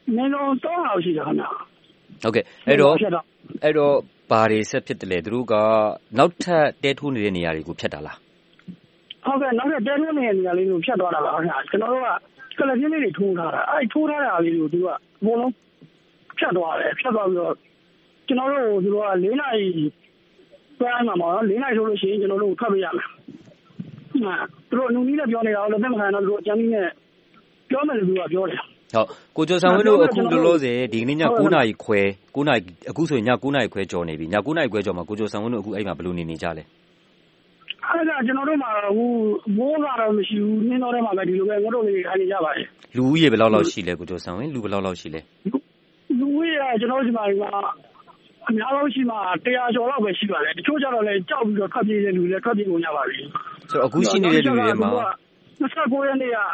S16: နေလုံး3လောက်ရှိတယ်ခင်ဗျာ
S15: ဟုတ်ကဲ့အဲ့တော့ဘာတွေဆက်ဖြစ်တယ်လဲသူတို့ကနောက်ထပ်တဲထိုးနေတဲ့နေရာတွေကိုဖြတ်တာလား
S16: ဟုတ်ကဲ့နောက်ထပ်တဲထိုးနေတဲ့နေရာလေးကိုဖြတ်သွားတာပါခင်ဗျာကျွန်တော်တို့ကကလပ်ပြင်းလေးတွေထိုးထားတာအဲ့ထိုးထားတာလေးကိုသူကအကုန်လုံးဖြတ်သွားတယ်ဖြတ်သွားပြီးတော့ကျွန်တော်တို့သူတို့က4နာရီပိုင်းမှာပေါ့နော်4နာရီထိုးလို့ရှိရင်ကျွန်တော်တို့ထွက်ပေးရမယ်သူတို့အနူနည်းနဲ့ပြောနေတာလည်းသက်မခံတော့သူတို့အကျန်းကြီးနဲ့ပြောမယ်လို့သူကပြောတယ်
S15: ဟုတ်ကိုကျော်ဆန်းဝင်းတို့အခုလောလောဆယ်ဒီကနေ့ည9:00 နာရီခွဲ9:00နာရီအခုဆိုရင်ည9:00 နာရီခွဲကျော်နေပြီည9:00 နာရီခွဲကျော်မှာကိုကျော်ဆန်းဝင်းတို့အခုအဲ့မှာဘယ်လိုနေကြလဲ
S16: အဲ့ဒါကျွန်တော်တို့မှာအခုမိုးကတော့မရှိဘူးနှင်းတော်ထဲမှာပဲဒီလိုပဲငါတို့လေးထိုင်နေကြပါတယ်
S15: လူဦးရေဘယ်လောက်ရှိလဲကိုကျော်ဆန်းဝင်းလူဘယ်လောက်ရှိလဲ
S16: လူဦးရေကကျွန်တော်တို့ဒီမှာအများဆုံးရှိမှ100ကျော်လောက်ပဲရှိပါတယ်တချို့ကျတော့လည်းကြောက်ပြီးတော့ထွက်ပြေးတဲ့လူတွေလည်းထွက်ပြေးကုန်ကြပါပြီ
S15: ဆိုတော့အခုရှိနေတဲ့လူတွေမှာ
S16: 29ရက်နေ့က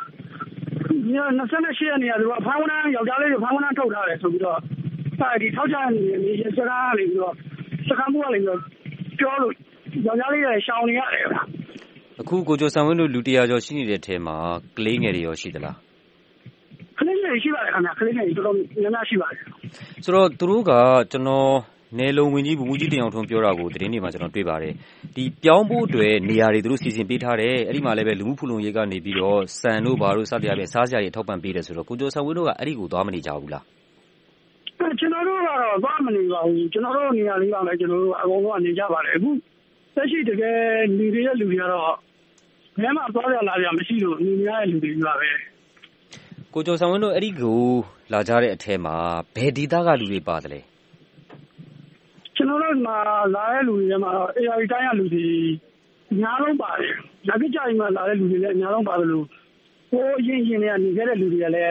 S16: 28ရက်နေ့ကသူကဖမ်းဝန်းယောက်ျားလေးတွေဖမ်းဝန်းထုတ်ထားတယ်ဆိုပြီးတော့ဒီထောက်ချနေရစကားလေးပြီးတော့စကားမှုကလေးပြီးတော့ပြောလို့ယောက်ျားလေးတွေရှောင်နေရတယ်ဗျာ
S15: အခုကိုကျော်ဆန်းဝင်းတို့လူ100ကျော်ရှိနေတဲ့ထဲမှာကလေးငယ်တွေရောရှိသလား
S16: ကလေးငယ်ရှိပါတယ်ခင်ဗျာကလေးငယ်တွေတော်တော်များများရှိပါတယ်
S15: ဆိုတော့သူတို့ကကျွန်တော်နယ်လုံဝင်ကြီးဗိုလ်မှူးကြီးတင်အောင်ထွန်းပြောတာကိုသတင်းတွေမှာကျွန်တော်တွေ့ပါတယ်ဒီပြောင်းဖို့အတွက်နေရာတွေသူတို့စီစဉ်ပေးထားတယ်အဲ့ဒီမှာလည်းပဲလူမှုဖူလုံရေးကနေပြီးတော့စံတို့ဘာတို့စသည်အပြင်စားစရာတွေထောက်ပံ့ပေးတယ်ဆိုတော့ကိုကျော်ဆန်းဝင်းတို့ကအဲ့ဒီကိုသွားမနေကြဘူးလား
S16: ကျွန်တော်တို့ကတော့သွားမနေပါဘူးကျွန်တော်တို့နေရာလေးပါမယ်ကျွန်တော်တို့အကုန်လုံးကနေကြပါတယ်အခုသက်ရှိတကယ်လူတွေရဲ့လူတွေကတော့ဘယ်မှသွားရလာရမရှိလို့နေရတဲ့လူတွေပါပဲ
S15: ကိုကျော်ဆန်းဝင်းတို့အဲ့ဒီကိုလာကြတဲ့အထဲမှာဘယ်ဒေသကလူတွေပါတယ်လဲ
S16: ကျွန်တော်တို့မှာလာတဲ့လူတွေမှာတော့ AI တိုင်းရလူတွေအများဆုံးပါတယ်။လက်ကြိုင်မှာလာတဲ့လူတွေလည်းအများဆုံးပါတယ်လို့ဟိုအရင်နေခဲ့တဲ့လူတွေကလည်း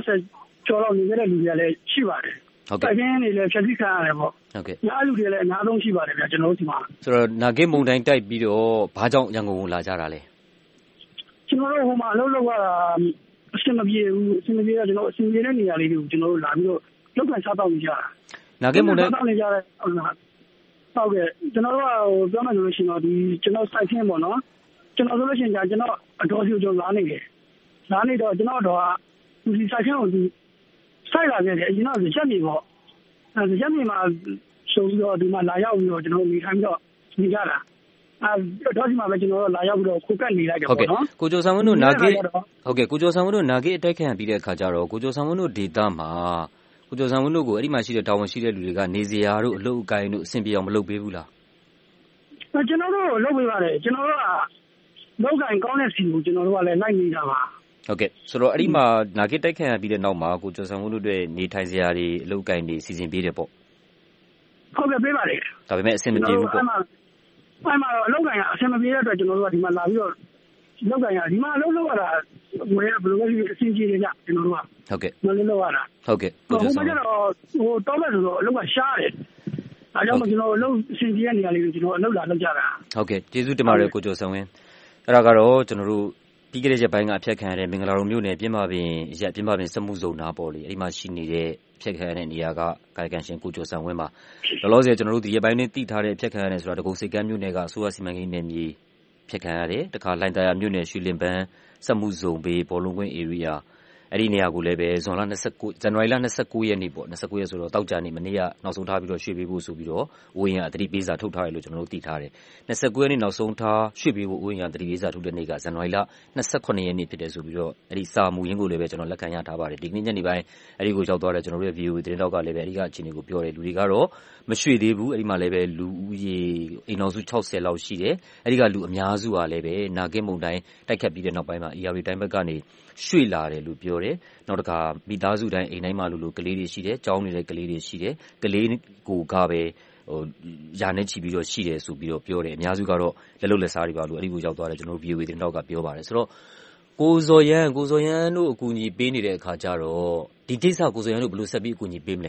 S16: 20ကျော်လောက်နေခဲ့တဲ့လူတွေကလည်းရှိပါတယ်
S15: ။ဟုတ်ကဲ့
S16: ။တိုင်းရင်းတွေလည်းဖြည့်ဆည်းခံရတယ်ပေါ့
S15: ။ဟုတ်ကဲ့
S16: ။ညာလူတွေလည်းအများဆုံးရှိပါတယ်ဗျာကျွန်တော်တို့ဒီမှာ
S15: ။ဆိုတော့နာဂစ်မုန်တိုင်းတိုက်ပြီးတော့ဘာကြောင့်ရန်ကုန်ကိုလာကြတာလဲ
S16: ။ကျွန်တော်တို့ဟိုမှာအလုပ်လုပ်ရတာအဆင်မပြေဘူး။အဆင်မပြေတော့ကျွန်တော်အဆင်ပြေတဲ့နေရာလေးတွေကိုကျွန်တော်တို့လာပြီးတော့လောက်ကန်စားတော့နေကြတာ
S15: ။နာဂစ်မုန်တိုင်း
S16: စားနေကြတဲ့ဟုတ်ကဲ့ကျွန်တော်တို့ကပြောမယ်ဆိုလို့ရှိရင်တော့ဒီကျွန်တော်စိုက်ခင်းပေါ့နော်ကျွန်တော်ဆိုလို့ရှိရင်ကျွန်တော်အတော်စီကျွန်တော်လာနေတယ်လာနေတော့ကျွန်တော်တော့ဒီစိုက်ခင်းကိုဒီစိုက်လာခဲ့တယ်အရင်တော့ရက်မြေပေါ့အဲရက်မြေမှာဆိုပြီးတော့ဒီမှာလာရောက်ပြီးတော့ကျွန်တော်နေထိုင်ပြီးတော့နေကြတာတော့ဒီမှာပဲကျွန်တော်တို့လာရောက်ပြီးတော့ခုကတ်နေလိုက်တယ်ပေါ့နော်
S15: ကိုကျော်ဆန်းဝင်းတို့နာဂစ်ဟုတ်ကဲ့ကိုကျော်ဆန်းဝင်းတို့နာဂစ်အတိုက်ခံပြီးတဲ့အခါကျတော့ကိုကျော်ဆန်းဝင်းတို့ဒေသမှာကိုကျော်ဆန်းဝင်းတို့ကိုအဲ့ဒီမှာရှိတဲ့တာဝန်ရှိတဲ့လူတွေကနေစရာတို့အလုပ်အကိုင်တို့အဆင်ပြေအောင်မလုပ်ပေးဘူးလား
S16: ကျွန်တော်တို့လုပ်ပေးပါတယ်ကျွန်တော်တို့ကလုပ်ကိုင်ကောင်းတဲ့စီကိုကျွန်တော်တို့ကလည်းလိုက်နေတာပါ
S15: ဟုတ်ကဲ့ဆိုတော့အဲ့ဒီမှာနာဂစ်တိုက်ခံရပြီးတဲ့နောက်မှာကိုကျော်ဆန်းဝင်းတို့တွေနေထိုင်စရာတွေအလုပ်အကိုင်တွေစီစဉ်ပေးတယ်ပေါ့
S16: ဟုတ်ကဲ့ပေးပါတယ်
S15: ဒါပေမဲ့အဆင်မပြေဘူးပေါ့
S16: အဲ့မှာတော့အလုပ်ကိုင်ကအဆင်မပြေတဲ့အတွက်ကျွန်တော်တို့ကဒီမှာလာပြီးတော့လောက်ကန်ရဒီမှာအလုပ်လုပ်ရတာဘယ်လိုလဲအစီအစီတွေကြကျွန်တော်တို့က
S15: ဟုတ်ကဲ့
S16: မလုပ်ရတာ
S15: ဟုတ်ကဲ့
S16: ဟိုမှာကျတော့ဟိုတောမဲ့ဆိုတော့အလုပ်ကရှားတယ်အဲကြောင့်ကျွန်တော်အလုပ်အစီအစီရဲ့နေရာလေးကိုကျွန်တော်အလုပ်လာလုပ်ကြတာ
S15: ဟုတ်ကဲ့ကျေးဇူးတင်ပါတယ်ကိုကျော်ဆန်းဝင်းအဲ့ဒါကတော့ကျွန်တော်တို့ပြီးခဲ့တဲ့ရက်ပိုင်းကအဖြတ်ခံရတဲ့မင်္ဂလာတုံမြို့နယ်ပြင်ပပင်စက်မှုဇုံနာပေါ်လေအဲ့ဒီမှာရှိနေတဲ့အဖြတ်ခံရတဲ့နေရာကကာယကံရှင်ကိုကျော်ဆန်းဝင်းပါလောလောဆယ်ကျွန်တော်တို့ဒီရက်ပိုင်းနဲ့တည်ထားတဲ့အဖြတ်ခံရတယ်ဆိုတာတကုံစိတ်ကမ်းမြို့နယ်ကအစိုးရစီမံကိန်းနယ်မြေဖြတ်ခံရတယ်တခါလိုင်တာယာမြို့နယ်ရွှေလင်ပန်းစက်မှုဇုံဘေးဘောလုံးကွင်း area အဲ့ဒီနေရာကိုလည်းပဲဇန်နဝါရီလ29ရက်နေ့ပေါ့29ရက်ဆိုတော့တောက်ကြနေမနေ့ကနောက်ဆုံးထားပြီးတော့ရွှေ့ပေးဖို့ဆိုပြီးတော့ဝင်းရအသတိပေးစာထုတ်ထားတယ်လို့ကျွန်တော်တို့သိထားတယ်29ရက်နေ့နောက်ဆုံးထားရွှေ့ပေးဖို့ဝင်းရအသတိပေးစာထုတ်တဲ့နေ့ကဇန်နဝါရီလ28ရက်နေ့ဖြစ်တယ်ဆိုပြီးတော့အဲ့ဒီစာမူရင်းကိုလည်းပဲကျွန်တော်လက်ခံရထားပါတယ်ဒီကနေ့ညနေပိုင်းအဲ့ဒီကိုရောက်သွားတဲ့ကျွန်တော်တို့ရဲ့ VOA သတင်းတောက်ကလည်းပဲအဲ့ဒီကအခြေအနေကိုပြောတယ်လူတွေကတော့မရွှေ့သေးဘူးအဲ့ဒီမှာလည်းပဲလူဦးရေအိမ်တော်စု60လောက်ရှိတယ်အဲ့ဒီကလူအများစုကလည်းပဲနာဂစ်မုန်တိုင်းတိုက်ခတ်ပြီးတဲ့နောက်ပိုင်းမှာ ERA တိုင်းဘက်ကနေရွှေ့လာတယ်လို့ပြောတယ်နောက်တစ်ခါမိသားစုတိုင်းအိမ်တိုင်းမှာလူကလေးတွေရှိတယ်ကျောင်းနေတဲ့ကလေးတွေရှိတယ်ကလေးကိုကပဲယာနဲ့ချီပြီးတော့ရှိတယ်ဆိုပြီးတော့ပြောတယ်အများစုကတော့လက်လုံလက်စားတွေပါလို့အဲ့ဒီကိုရောက်သွားတယ်ကျွန်တော်တို့ VOA တင်တော့ကပြောပါတယ်ဆိုတော့ကိုဇော်ရန်တို့အကူအညီပေးနေတဲ့အခါကျတော့ဒီကိစ္စကိုဇော်ရန်တို့ဘယ်လိုဆက်ပြီးအကူအညီပေးမလဲ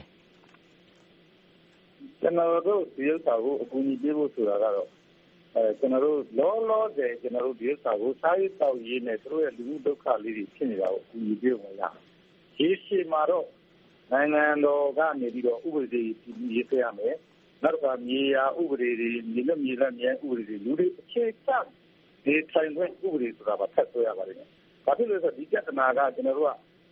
S17: ကျွန်တော်တို့ဒီဥစ္စာကိုအကူအညီပေးဖို့ဆိုတာကတော့ကျွန်တော်တို့လောဆယ်ကျွန်တော်တို့ဒီဥစ္စာကိုစားရေးတောက်ရေးနဲ့သူတို့ရဲ့လူမှုဒုက္ခလေးတွေဖြစ်နေတာကိုအကူအညီပေးဝင်ရရေရှည်မှာတော့နိုင်ငံတော်ကနေပြီးတော့ဥပဒေရေးဆွဲရမယ်နောက်တစ်ခါမြေယာဥပဒေတွေမြေလက်မြေဥပဒေတွေလူတွေအခြေချဒီဆိုင်ခွင့်ဥပဒေဆိုတာပါထပ်ဆွဲရပါတယ်။ဘာဖြစ်လို့လဲဆိုတော့ဒီပြဿနာကကျွန်တော်တို့က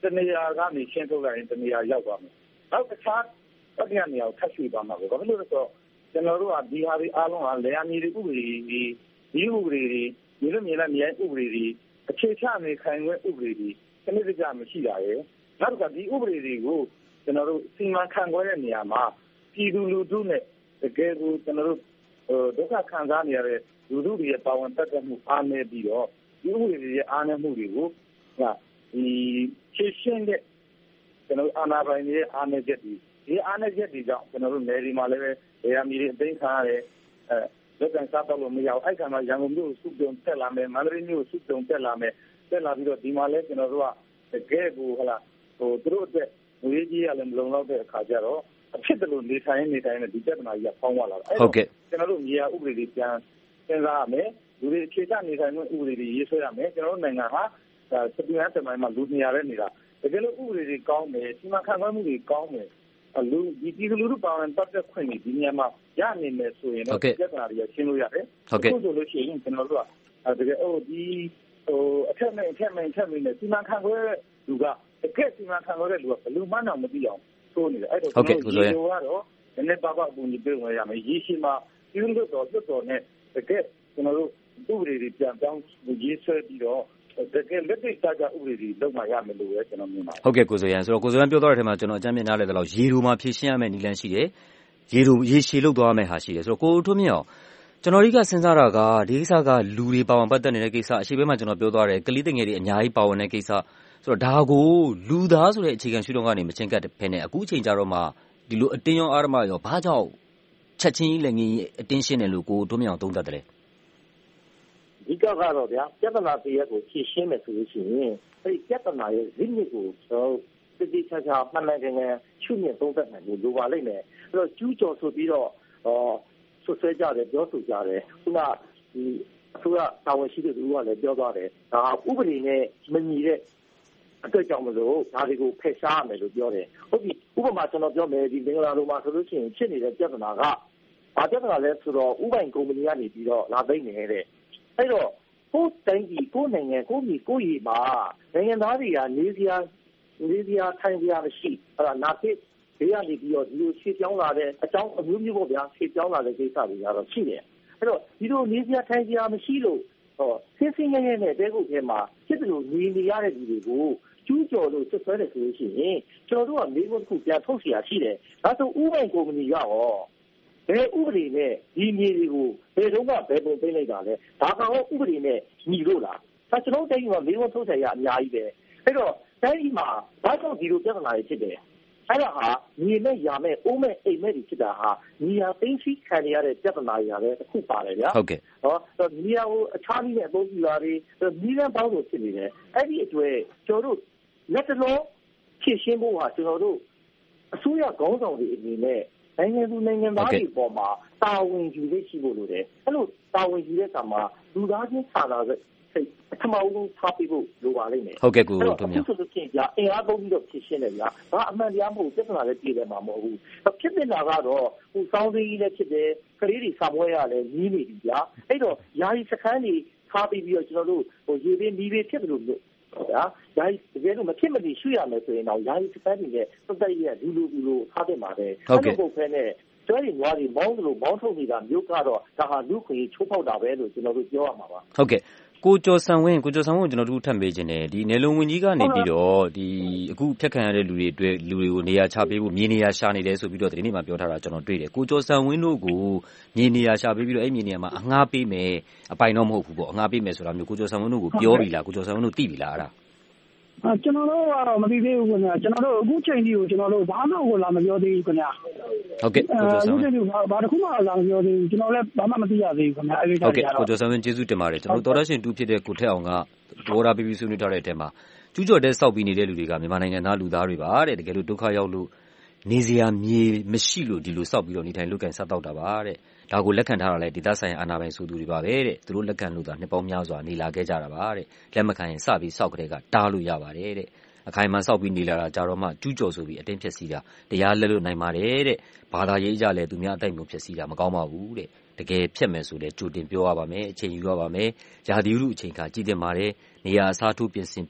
S17: တနေရာကနေရှင်းထုတ်လိုက်ရင်တနေရာရောက်သွားမယ်နောက်တခြားတတိယနေရာကိုထပ်ရွှေ့သွားမှာပဲဘာဖြစ်လို့လဲဆိုတော့ကျွန်တော်တို့ကဒီဟာတွေအားလုံးကလယ်ယာမြေတွေဥပဒေတွေဒီဥပဒေတွေမြေလွတ်မြေလပ်မြေဥပဒေတွေအခြေချနေခိုင်ခွင့်ဥပဒေတွေစနစ်တကျမရှိတာရယ်နောက်တစ်ခါဒီဥပဒေတွေကိုကျွန်တော်တို့စီမံခန့်ခွဲတဲ့နေရာမှာပြည်သူလူထုနဲ့တကယ်ကိုကျွန်တော်တို့ဒုက္ခခံစားနေရတဲ့လူထုတွေရဲ့ပါဝင်ပတ်သက်မှုအားနည်းပြီးတော့ဒီဥပဒေတွေရဲ့အားနည်းမှုတွေကိုဒီရှင်းရှင်းတဲ့ကျွန်တော်အာဏာပိုင်တွေရဲ့အားနည်းချက်တွေဒီအားနည်းချက်တွေကြောင့်ကျွန်တော်တို့နယ်ဒီမှာလည်းပဲနေရာမြေတွေအသိမ်းခံရတယ်လက်ကန်စားတော့လို့မရအောင်အဲ့ခါမှာရန်ကုန်မြို့စုပြုံတက်လာမယ်မန္တလေးမြို့စုပြုံတက်လာမယ်တက်လာပြီးတော့ဒီမှာလည်းကျွန်တော်တို့ကတကယ်ကိုသူတို့အတွက်ငွေကြီးရလည်းမလုံလောက်တဲ့အခါကျတော့အဖြစ်တလို့နေထိုင်နေတိုင်းနဲ့ဒီပြဿနာကြီးကဖောင်းသွားလာတယ်
S15: ဟုတ်ကဲ့
S17: ကျွန်တော်တို့မြေယာဥပဒေတွေပြန်စဉ်းစားရမယ်လူတွေအခြေချနေထိုင်မှုဥပဒေတွေရေးဆွဲရမယ်ကျွန်တော်တို့နိုင်ငံဟာစပီယန်တမိုင်းမှာလူနေရာတဲ့နေတာတကယ်လို့ဥပဒေတွေကောင်းတယ်စီမံခန့်ခွဲမှုတွေကောင်းတယ်လူဒီလူထုပါဝင်ပတ်သက်ခွင့်တွေဒီနေရာမှာရနေမယ်ဆိုရင်တော့ပြဿနာတွေကရှင်းလို့ရတယ်
S15: ဟုတ်ကဲ့
S17: ဆိုလို့ရှိရင်ကျွန်တော်တို့ကတကယ်ဒီအထက်နဲ့နဲ့စီမံခန့်ခွဲလူကတကယ်စီမံခန့်ခွဲတဲ့လူကဘယ်လိုမှတော့မသိအောင်ဆိုနေတယ်အဲ့တော့
S15: ဟုတ်ကဲ့
S17: ကိုဆိုရင်ကတော့နည်းနည်းပါးပါးအကူအညီပေးဝင်ရမယ်ရေးရှိမှပြုလို့တော့လွတ်တော်နဲ့တကယ်ကျွန်တော်တို့ဥပဒေတွေပြန်ပြောင်းရေးဆွဲပြီးတော့တကယ်လက်တွေ့ကျကျဥပဒေတွေလုပ်မှရမယ်လို့ပဲကျွန်တော်မြင်ပါတယ်
S15: ဟုတ်ကဲ့ကိုဆိုရန်ဆိုတော့ကိုဆိုရန်ပြောသွားတဲ့အထက်မှာကျွန်တော်အကြမ်းမြင်နားလဲတဲ့လောက်ရေတိုမှာဖြည့်ရှင်းရမယ့်နည်းလမ်းရှိတယ်ရေရှည်လုပ်သွားမယ်ဟာရှိတယ်ဆိုတော့ကိုထွန်းမြင့်အောင်ကျွန်တော်တို့ကစဉ်းစားတာကဒီကိစ္စကလူတွေပါဝင်ပတ်သက်နေတဲ့ကိစ္စအရှိပဲမှာကျွန်တော်ပြောသွားတယ်ကလေးငယ်တွေအများကြီးပါဝင်တဲ့ကိစ္စဆိုတော့ဒါကိုလူသားဆိုတဲ့အခြေခံရှုထောင့်ကနေမချင်းကပ်ဖ ਨੇ အခုအချိန်ကြတော့မှဒီလိုအတင်းရောအာရမရောဘာကြောင့်ချက်ချင်းကြီးလည်းငင်းအတင်းရှင်းတယ်လို့ကိုထွန်းမြင့်အောင်သုံးသပ်တယ်
S17: အဓိကကတော့ဗျာပြဿနာတစ်ရပ်ကိုဖြေရှင်းမယ်ဆိုလို့ရှိရင်အဲ့ဒီပြဿနာရဲ့ဇစ်မြစ်ကိုတိတိကျကျမှန်မှန်ကန်ကန်ရှုမြင်သုံးသပ်နိုင်လို့လိုပါလိမ့်မယ်အဲ့တော့ကျူးကျော်ဆိုပြီးတော့ဆွဆွဲကြတယ်ပြောဆိုကြတယ်ခုနဒီအစိုးရတာဝန်ရှိတဲ့သူကလည်းပြောသွားတယ်ဒါဥပဒေနဲ့မညီတဲ့အတွက်ကြောင့်မလို့ဒါတွေကိုဖယ်ရှားရမယ်လို့ပြောတယ်ဟုတ်ပြီဥပမာကျွန်တော်ပြောမယ်ဒီမင်္ဂလာလိုမှာဆိုလို့ရှိရင်ဖြစ်နေတဲ့ပြဿနာကဘာပြဿနာလဲဆိုတော့ဥပိုင်ကုမ္ပဏီကနေပြီးတော့လာသိမ်းနေတဲ့အဲ့တော့ကိုယ်တိုင်းပြည်ကိုယ်နိုင်ငံကိုယ်ပြည်ကိုယ်ရည်မှာနိုင်ငံသားတွေကနေစရာထိုင်စရာမရှိအဲ့ဒါနာဖြစ်ဘေးကနေပြီးတော့ဒီလိုရှေ့ပြောင်းလာတဲ့အကြောင်းအမျိုးမျိုးပေါ့ဗျာရှေ့ပြောင်းလာတဲ့ကိစ္စတွေကတော့ရှိတယ်အဲ့တော့ဒီလိုနေစရာထိုင်စရာမရှိလို့ဆင်းဆင်းရဲရဲနဲ့တဲခုထဲမှာဖြစ်တယ်လို့နေရတဲ့လူတွေကိုကျူးကျော်လို့ဆွဆွဲတယ်ဆိုလို့ရှိရင်ကျွန်တော်တို့ကမိဘတစ်ခုပြန်ထုတ်เสียရှိတယ်ဒါဆိုဥပိုင်ကုမ္ပဏီကရောဘယ်ဥပဒေနဲ့ဒီမြေတွေကိုဘယ်တော့မှဘယ်ပုံသိလိုက်တာလဲဒါကတော့ဥပဒေနဲ့ညီလို့လားဒါကျွန်တော်တိုင်းကမိဘထုတ်เสียရအများကြီးပဲအဲ့တော့တိုင်းမှာဘာကြောင့်ဒီလိုပြဿနာတွေဖြစ်တယ်အဲ့ဒါဟာညီနဲ့ရမယ်အိုးမဲ့အိမ်မဲ့တွေဖြစ်တာဟာညီယာသိသိခံရတဲ့ပြဿနာတွေလည်းတစ်ခုပါတယ်ဗျာ
S15: ဟုတ်ကဲ့
S17: ညီယာကိုအခြားနည်းနဲ့အသုံးပြုတာတွေညီနဲ့ပေါင်းလို့ဖြစ်နေတယ်အဲ့ဒီအတွက်ကျွန်တော်တို့လက်တလုံးဖြည့်ရှင်းဖို့ဟာကျွန်တော်တို့အစိုးရခေါင်းဆောင်တွေအနေနဲ့နိုင်ငံသူနိုင်ငံသားတွေပေါ်မှာတာဝန်ယူရရှိဖို့လိုတယ်အဲ့လိုတာဝန်ယူတဲ့အခါမှာလူသားချင်းစာနာတဲ့စိတ်အထမအောင်ထားပြီးဖို့လိုပါလိမ့်မယ်
S15: ဟုတ်ကဲ့ကိုတို့
S17: များဆိုလို့ရှိရင်ကြာအင်အားသုံးပြီးတော့ဖြည့်ရှင်းတယ်ဗျာဘာအမှန်တရားမဟုတ်ပြဿနာလည်းပြည်တယ်မှာမဟုတ်ဘူးဖြစ်နေတာကတော့ဟိုစောင်းသေးကြီးလည်းဖြစ်တယ်ကလေးတွေစာမွဲရလည်းကြီးနေပြီဗျာအဲ့တော့ယာယီစခန်းတွေထားပြီးတော့ကျွန်တော်တို့ဟိုရေပင်မီးပင်ဖြစ်တယ်လို့ဗျာယာယီတကယ်လို့မဖြစ်မနေရွှေ့ရမယ်ဆိုရင်တော့ယာယီစခန်းတွေနဲ့သက်သက်ရလူလိုထားတဲ့မှာပဲ
S15: ဟုတ်ကဲ့
S17: ပုတ်ဖဲနဲ့ကျွဲတွေနွားတွေမောင်းတယ်လို့မောင်းထုတ်နေတာမျိုးကတော့ဒါဟာလူခွင့်ချိုးဖောက်တာပဲလို့ကျွန်တော်တို့ပြောရမှာပါ
S15: ဟုတ်ကဲ့ကိုကျော်ဆန်ဝင်းကျွန်တော်တို့ထပ်မေးခြင်းတယ်ဒီနယ်လုံဝင်ကြီးကနေပြီးတော့ဒီအခုဖြတ်ခံရတဲ့လူတွေအတွက်လူတွေကိုနေရာချပေးဖို့မြေနေရာရှာနေတယ်ဆိုပြီးတော့ဒီနေ့မှပြောထားတာကျွန်တော်တွေ့တယ်ကိုကျော်ဆန်ဝင်းတို့ကိုမြေနေရာရှာပေးပြီးတော့အဲ့မြေနေရာမှာအငှားပေးမယ်အပိုင်တော့မဟုတ်ဘူးပေါ့အငှားပေးမယ်ဆိုတာမျိုးကိုကျော်ဆန်ဝင်းတို့ကိုပြောပြီလားကိုကျော်ဆန်ဝင်းတို့သိပြီလားအဲ့ဒါ
S16: ကျွန်တော်တို့ကတော့မသိသေးဘူးခင်ဗျာကျွန်တော်တို့အခုချိန်ကြီးကိုကျွန်တော်တို့ဘာမှကိုလာမပြောသေးဘူးခင်ဗျာ
S15: ဟုတ်ကဲ့ကိုကျော်ဆန်ဝင်း
S16: ဘာတစ်ခုမှလာမပြောသေးဘူးကျွန်တော်လည်းဘာမှမသိရသေးဘူးခင်ဗျာအဲ့ဒီ
S15: ဟုတ်ကဲ့ကိုကျော်ဆန်ဝင်းကျေးဇူးတင်ပါတယ်ကျွန်တော်တော်ရရှင်တူဖြစ်တဲ့ကိုထက်အောင်ကဒေါ်ရာ BBC ဆွေးနွေးထားတဲ့အထက်မှာကျူးကျော်တဲ့စောက်ပြီးနေတဲ့လူတွေကမြန်မာနိုင်ငံသားလူသားတွေပါတဲ့တကယ်လို့ဒုက္ခရောက်လို့နေစရာမြေမရှိလို့ဒီလိုစောက်ပြီးတော့နေထိုင်လုပ်ကင်ဆက်တော့တာပါတဲ့ဒါကိုလက်ခံထားတာလဲဒေသဆိုင်ရာအာဏာပိုင်ဆိုသူတွေပါပဲတဲ့သူတို့လက်ခံလို့သာနှစ်ပေါင်းများစွာနေလာခဲ့ကြတာပါတဲ့လက်မခံရင်စပြီးစောက်ကြတဲ့ကတားလို့ရပါတယ်တဲ့အခိုင်အမာစောက်ပြီးနေလာတာကြတော့မှကျူးကျော်ဆိုပြီးအတင်းဖြည့်စီးတာတရားလက်လို့နိုင်ပါတယ်တဲ့ဘာသာရေးကြလဲသူများအတိုက်မျိုးဖြည့်စီးတာမကောင်းပါဘူးတဲ့တကယ်ဖြတ်မယ်ဆိုလဲကြိုတင်ပြောရပါမယ်အချိန်ယူရပါမယ်ရာသီဥတုအချိန်ခါကြည့်တင်ပါတယ်နေရာအစားထိုးပြင်ဆင်ပြီး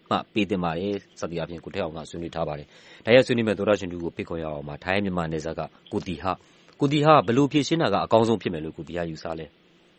S15: မှပေးသင့်ပါတယ်စသည်အပြင်ကိုထက်အောင်ကဆွေးနွေးထားပါတယ်ဒါရဲ့ဆွေးနွေးမဲ့သောရရှင်တူကိုဖိတ်ခေါ်ရအောင်မှာထိုင်းမြန်မာနယ်စပ်ကကိုတီဟဘယ်လိုဖြည့်ရှင်းတာကအကောင်းဆုံးဖြစ်မယ်လို့ကိုတီဟယူဆလဲ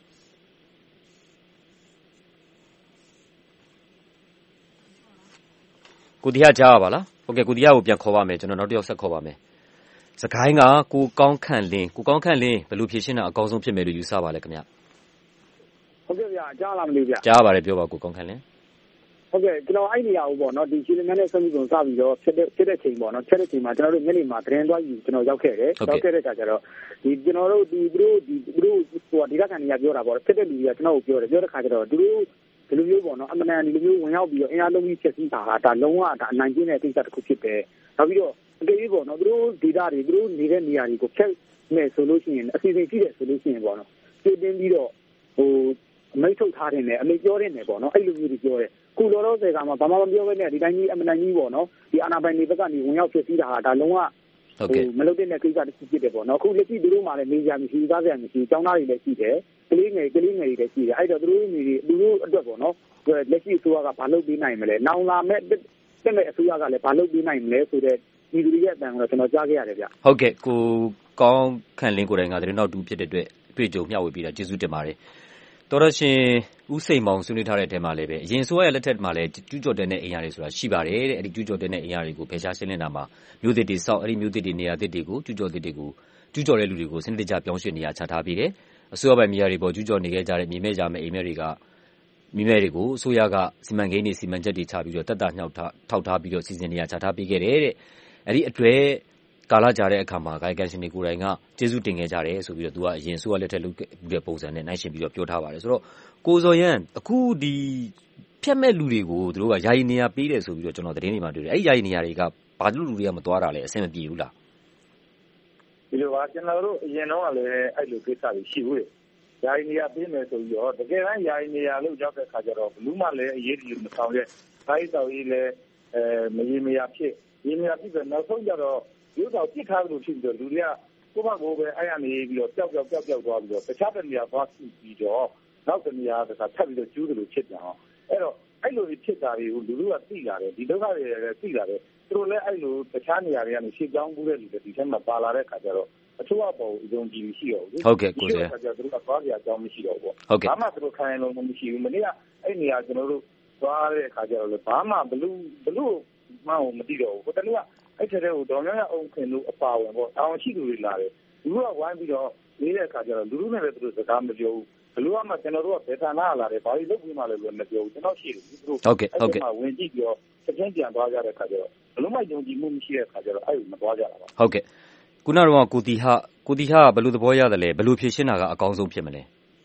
S15: ကိုတီဟကြားပါလားဟုတ်ကဲ့ကိုတီဟကိုပြန်ခေါ်ပါမယ်ကျွန်တော်နောက်တစ်ယောက်ဆက်ခေါ်ပါမယ်စကိုင်းကကိုကောင်းခန့်လင်းဘယ်လိုဖြည့်ရှင်းတာအကောင်းဆုံးဖြစ်မယ်လို့ယူဆပါလဲခင်ဗျ
S18: ဟုတ်ကဲ့ဗျာကြားလားမလို့ဗျာ
S15: ကြားပါတယ်ပြောပါကိုကောင်းခန့်လင်း
S18: ဟုတ်ကဲ့ကျွန်တော်အဲ့နေရာကိုပေါ့နော်ဒီရှင်းလင်းတဲ့ဆက်မှုကုန်စပြီးတော့ဖြစ်တဲ့ချိန်ပေါ့နော်ဖြစ်တဲ့ချိန်မှာကျွန်တော်တို့ညနေမှာသတင်းသွားယူကျွန်တော်ရောက်ခဲ့တဲ့အခါကျတော့ဒီကျွန်တော်တို့ဒီသူတို့ဟိုဒီကခံနေရပြောတာပေါ့ဖြစ်တဲ့လူတွေကကျွန်တော်ကိုပြောတဲ့ခါကျတော့သူတို့ဒီလိုမျိုးပေါ့နော်အမှန်တန်ဒီလိုမျိုးဝင်ရောက်ပြီးတော့အင်အားလုံးကြီးဖြစ်စီတာဒါလုံးဝဒါအနိုင်ကျင့်တဲ့ကိစ္စတစ်ခုဖြစ်တယ်နောက်ပြီးတော့အတေးပေါ့နော်သူတို့ဒေတာတွေသူတို့နေတဲ့နေရာတွေကိုဖြတ်မယ်ဆိုလို့ရှိရင်အစီအစဉ်ရှိတယ်ဆိုလို့ရှိရင်ပေါ့နော်ပြင်းပြီးတော့ဟိုအမိတ်ထုတ်ထားတယ်နဲ့အမိတ်ပြောတယ်နဲ့ပေါ့နော်အဲ့လိုမျိုးတွေပြောတယ်ခုလောလောဆယ်ကမှဘာမှမပြောဘဲနဲ့ဒီတိုင်းကြီးအမှန်တန်ကြီးပေါ့နော်ဒီအာဏာပိုင်တွေဘက်ကနေဝင်ရောက်ဖြစ်စီတာဒါလုံးဝမလုပ်တဲ့ကိစ္စတစ်ခုဖြစ်တယ်ပေါ့နော်အခုလက်ရှိသူတို့မှလည်းနေကြမရှိသားကြမရှိចောင်းသားတွေလည်းရှိတယ်ကလေးငယ်တွေလည်းရှိတယ်အဲ့တော့သူတို့အတွက်ပေါ့နော်လက်ရှိအစိုးရကဘာလုပ်ပေးနိုင်မလဲနောင်လာမဲ့တက်မဲ့အစိုးရကလည်းဘာလုပ်ပေးနိုင်မလဲဆိုတဲ့ဒီလူတွေရဲ့အတန်ကိုကျွန်တော်ကြားခဲ့ရတယ်ဗျ
S15: ဟုတ်ကဲ့ကိုကောင်းခန့်လင်းကိုယ်တိုင်ကတဲ့နောက်တူဖြစ်တဲ့အတွက်အတွေ့အကြုံမျှဝေပေးတာကျေးဇူးတင်ပါတယ်တော်ရရှင်ဦးစိန်မောင်ဆွေးနွေးထားတဲ့အထက်မှာလည်းပဲအရင်ဆိုရလက်ထက်မှာလည်းကျူးကျော်တဲ့အိမ်ယာတွေဆိုတာရှိပါတယ်တဲ့အဲ့ဒီကျူးကျော်တဲ့အိမ်ယာတွေကိုဖယ်ရှားရှင်းလင်းတာမှာမြို့သစ်တွေစောက်အဲ့ဒီမြို့သစ်တွေနေရာသစ်တွေကိုကျူးကျော်တဲ့လူတွေကိုစနစ်တကျပြောင်းရွှေ့နေရာချထားပေးတယ်အစိုးရပိုင်မြေယာတွေပေါ်ကျူးကျော်နေခဲ့ကြတဲ့မြေမဲ့ကြမဲ့အိမ်မဲ့တွေကိုအစိုးရကစီမံကိန်းတွေစီမံချက်တွေချပြီးတော့တက်တာညှောက်ထောက်ထားပြီးတော့စီစဉ်နေရာချထားပေးခဲ့တယ်တဲ့အဲ့ဒီအတွက်ကာလကြာတဲ့အခါမှာကာယကံရှင်တွေကိုယ်တိုင်ကကျေးဇူးတင်ခဲ့ကြတယ်ဆိုပြီးတော့သူကအရင်ဆိုရလက်ထက်လုပ်တဲ့ပုံစံနဲ့နိုင်ရှင်ပြီးတော့ပြောထားပါတယ်ဆိုတော့ကိုဇော်ရန်အခုဒီဖြတ်မဲ့လူတွေကိုသူတို့ကယာယီနေရာပေးတယ်ဆိုပြီးတော့ကျွန်တော်သတင်းတွေမှာတွေ့တယ်အဲ့ဒီယာယီနေရာတွေကဘာလို့လူတွေကမသွားတာလဲအဆင်မပြေဘူးလား
S17: ဒီလိုပါကျွန်တော်တို့အရင်တော့လည်းအဲ့လိုကိစ္စတွေရှိဘူးလေယာယီနေရာပေးမယ်ဆိုပြီးတော့တကယ်တမ်းယာယီနေရာလို့ရောက်တဲ့ခါကျတော့ဘလူးမှလည်းအရေးကြီးမဆောင်ရဲ့တိုင်းတော်ကြီးလည်းမရေမရာဖြစ်ရေမရာဖြစ်တော့နောက်ဆုံးကျတော့ဒီတော့ပြစ်ထားလို့ဖြစ်ပြီးတော့လူတွေကကိုယ့်ဘက်ကိုပဲအဲ့ရနေပြီးတော့ပျောက်သွားပြီးတော့တခြားတနေရာသွားပြီးတော့နောက်တနေရာကထပ်ပြီးတော့ကျူးတယ်လို့ဖြစ်ကြအောင်အဲ့တော့အဲ့လိုဖြစ်တာတွေကိုလူတွေကသိလာတယ်ဒီဒုက္ခတွေလည်းသိလာတယ်သူတို့လည်းအဲ့လိုတခြားနေရာတွေကနေရှေ့ကြောင်းကူးတဲ့လူတွေဒီထဲမှာပါလာတဲ့ခါကျတော့အထူးအပေါ်အယုံကြည်ရှိတော့ဘူး
S15: ဟုတ်ကဲ့ကိုယ်
S17: ကသူတို့ကသွားကြအကြောင်းမရှိတော့ဘူးဘာမှသူတို့ခံရလို့မရှိဘူးမနေ့ကအဲ့နေရာကျွန်တော်တို့သွားတဲ့ခါကျတော့လေဘာမှဘလူးမှမသိတော့ဘူးဟိုတနေ့ကအဲ့ထဲကိုဒေါ်မြတ်အောင်ခင်တို့အပါဝင်ပေါ့တောင်းရှိသူတွေလာတယ်လူကဝိုင်းပြီးတော့နေတဲ့အခါကျတော့လူနဲ့လည်းသူတို့စကားမပြောဘူးဘလူးကမှကျွန်တော်တို့ကဘယ်ဌာနလာတယ်ဘာလို့လုပ်ပြီးမှလဲလို့မပြောဘူးကျွန်တော်ရှိတယ်သူတို့
S15: ဟုတ်ကဲ့
S17: ဝင်ကြည့်ပြီးတော့စကင်းပြန်သွားကြတဲ့ခါကျတော့ဘလူးမှယုံကြည်မှုမရှိတဲ့ခါကျတော့အဲ့လိုမသွားကြတာပါ
S15: ဟုတ်ကဲ့ခုနကတော့ကိုတီဟကဘယ်လိုသဘောရတယ်လဲဘယ်လိုဖြေရှင်းတာကအကောင်းဆုံးဖြစ်မလဲ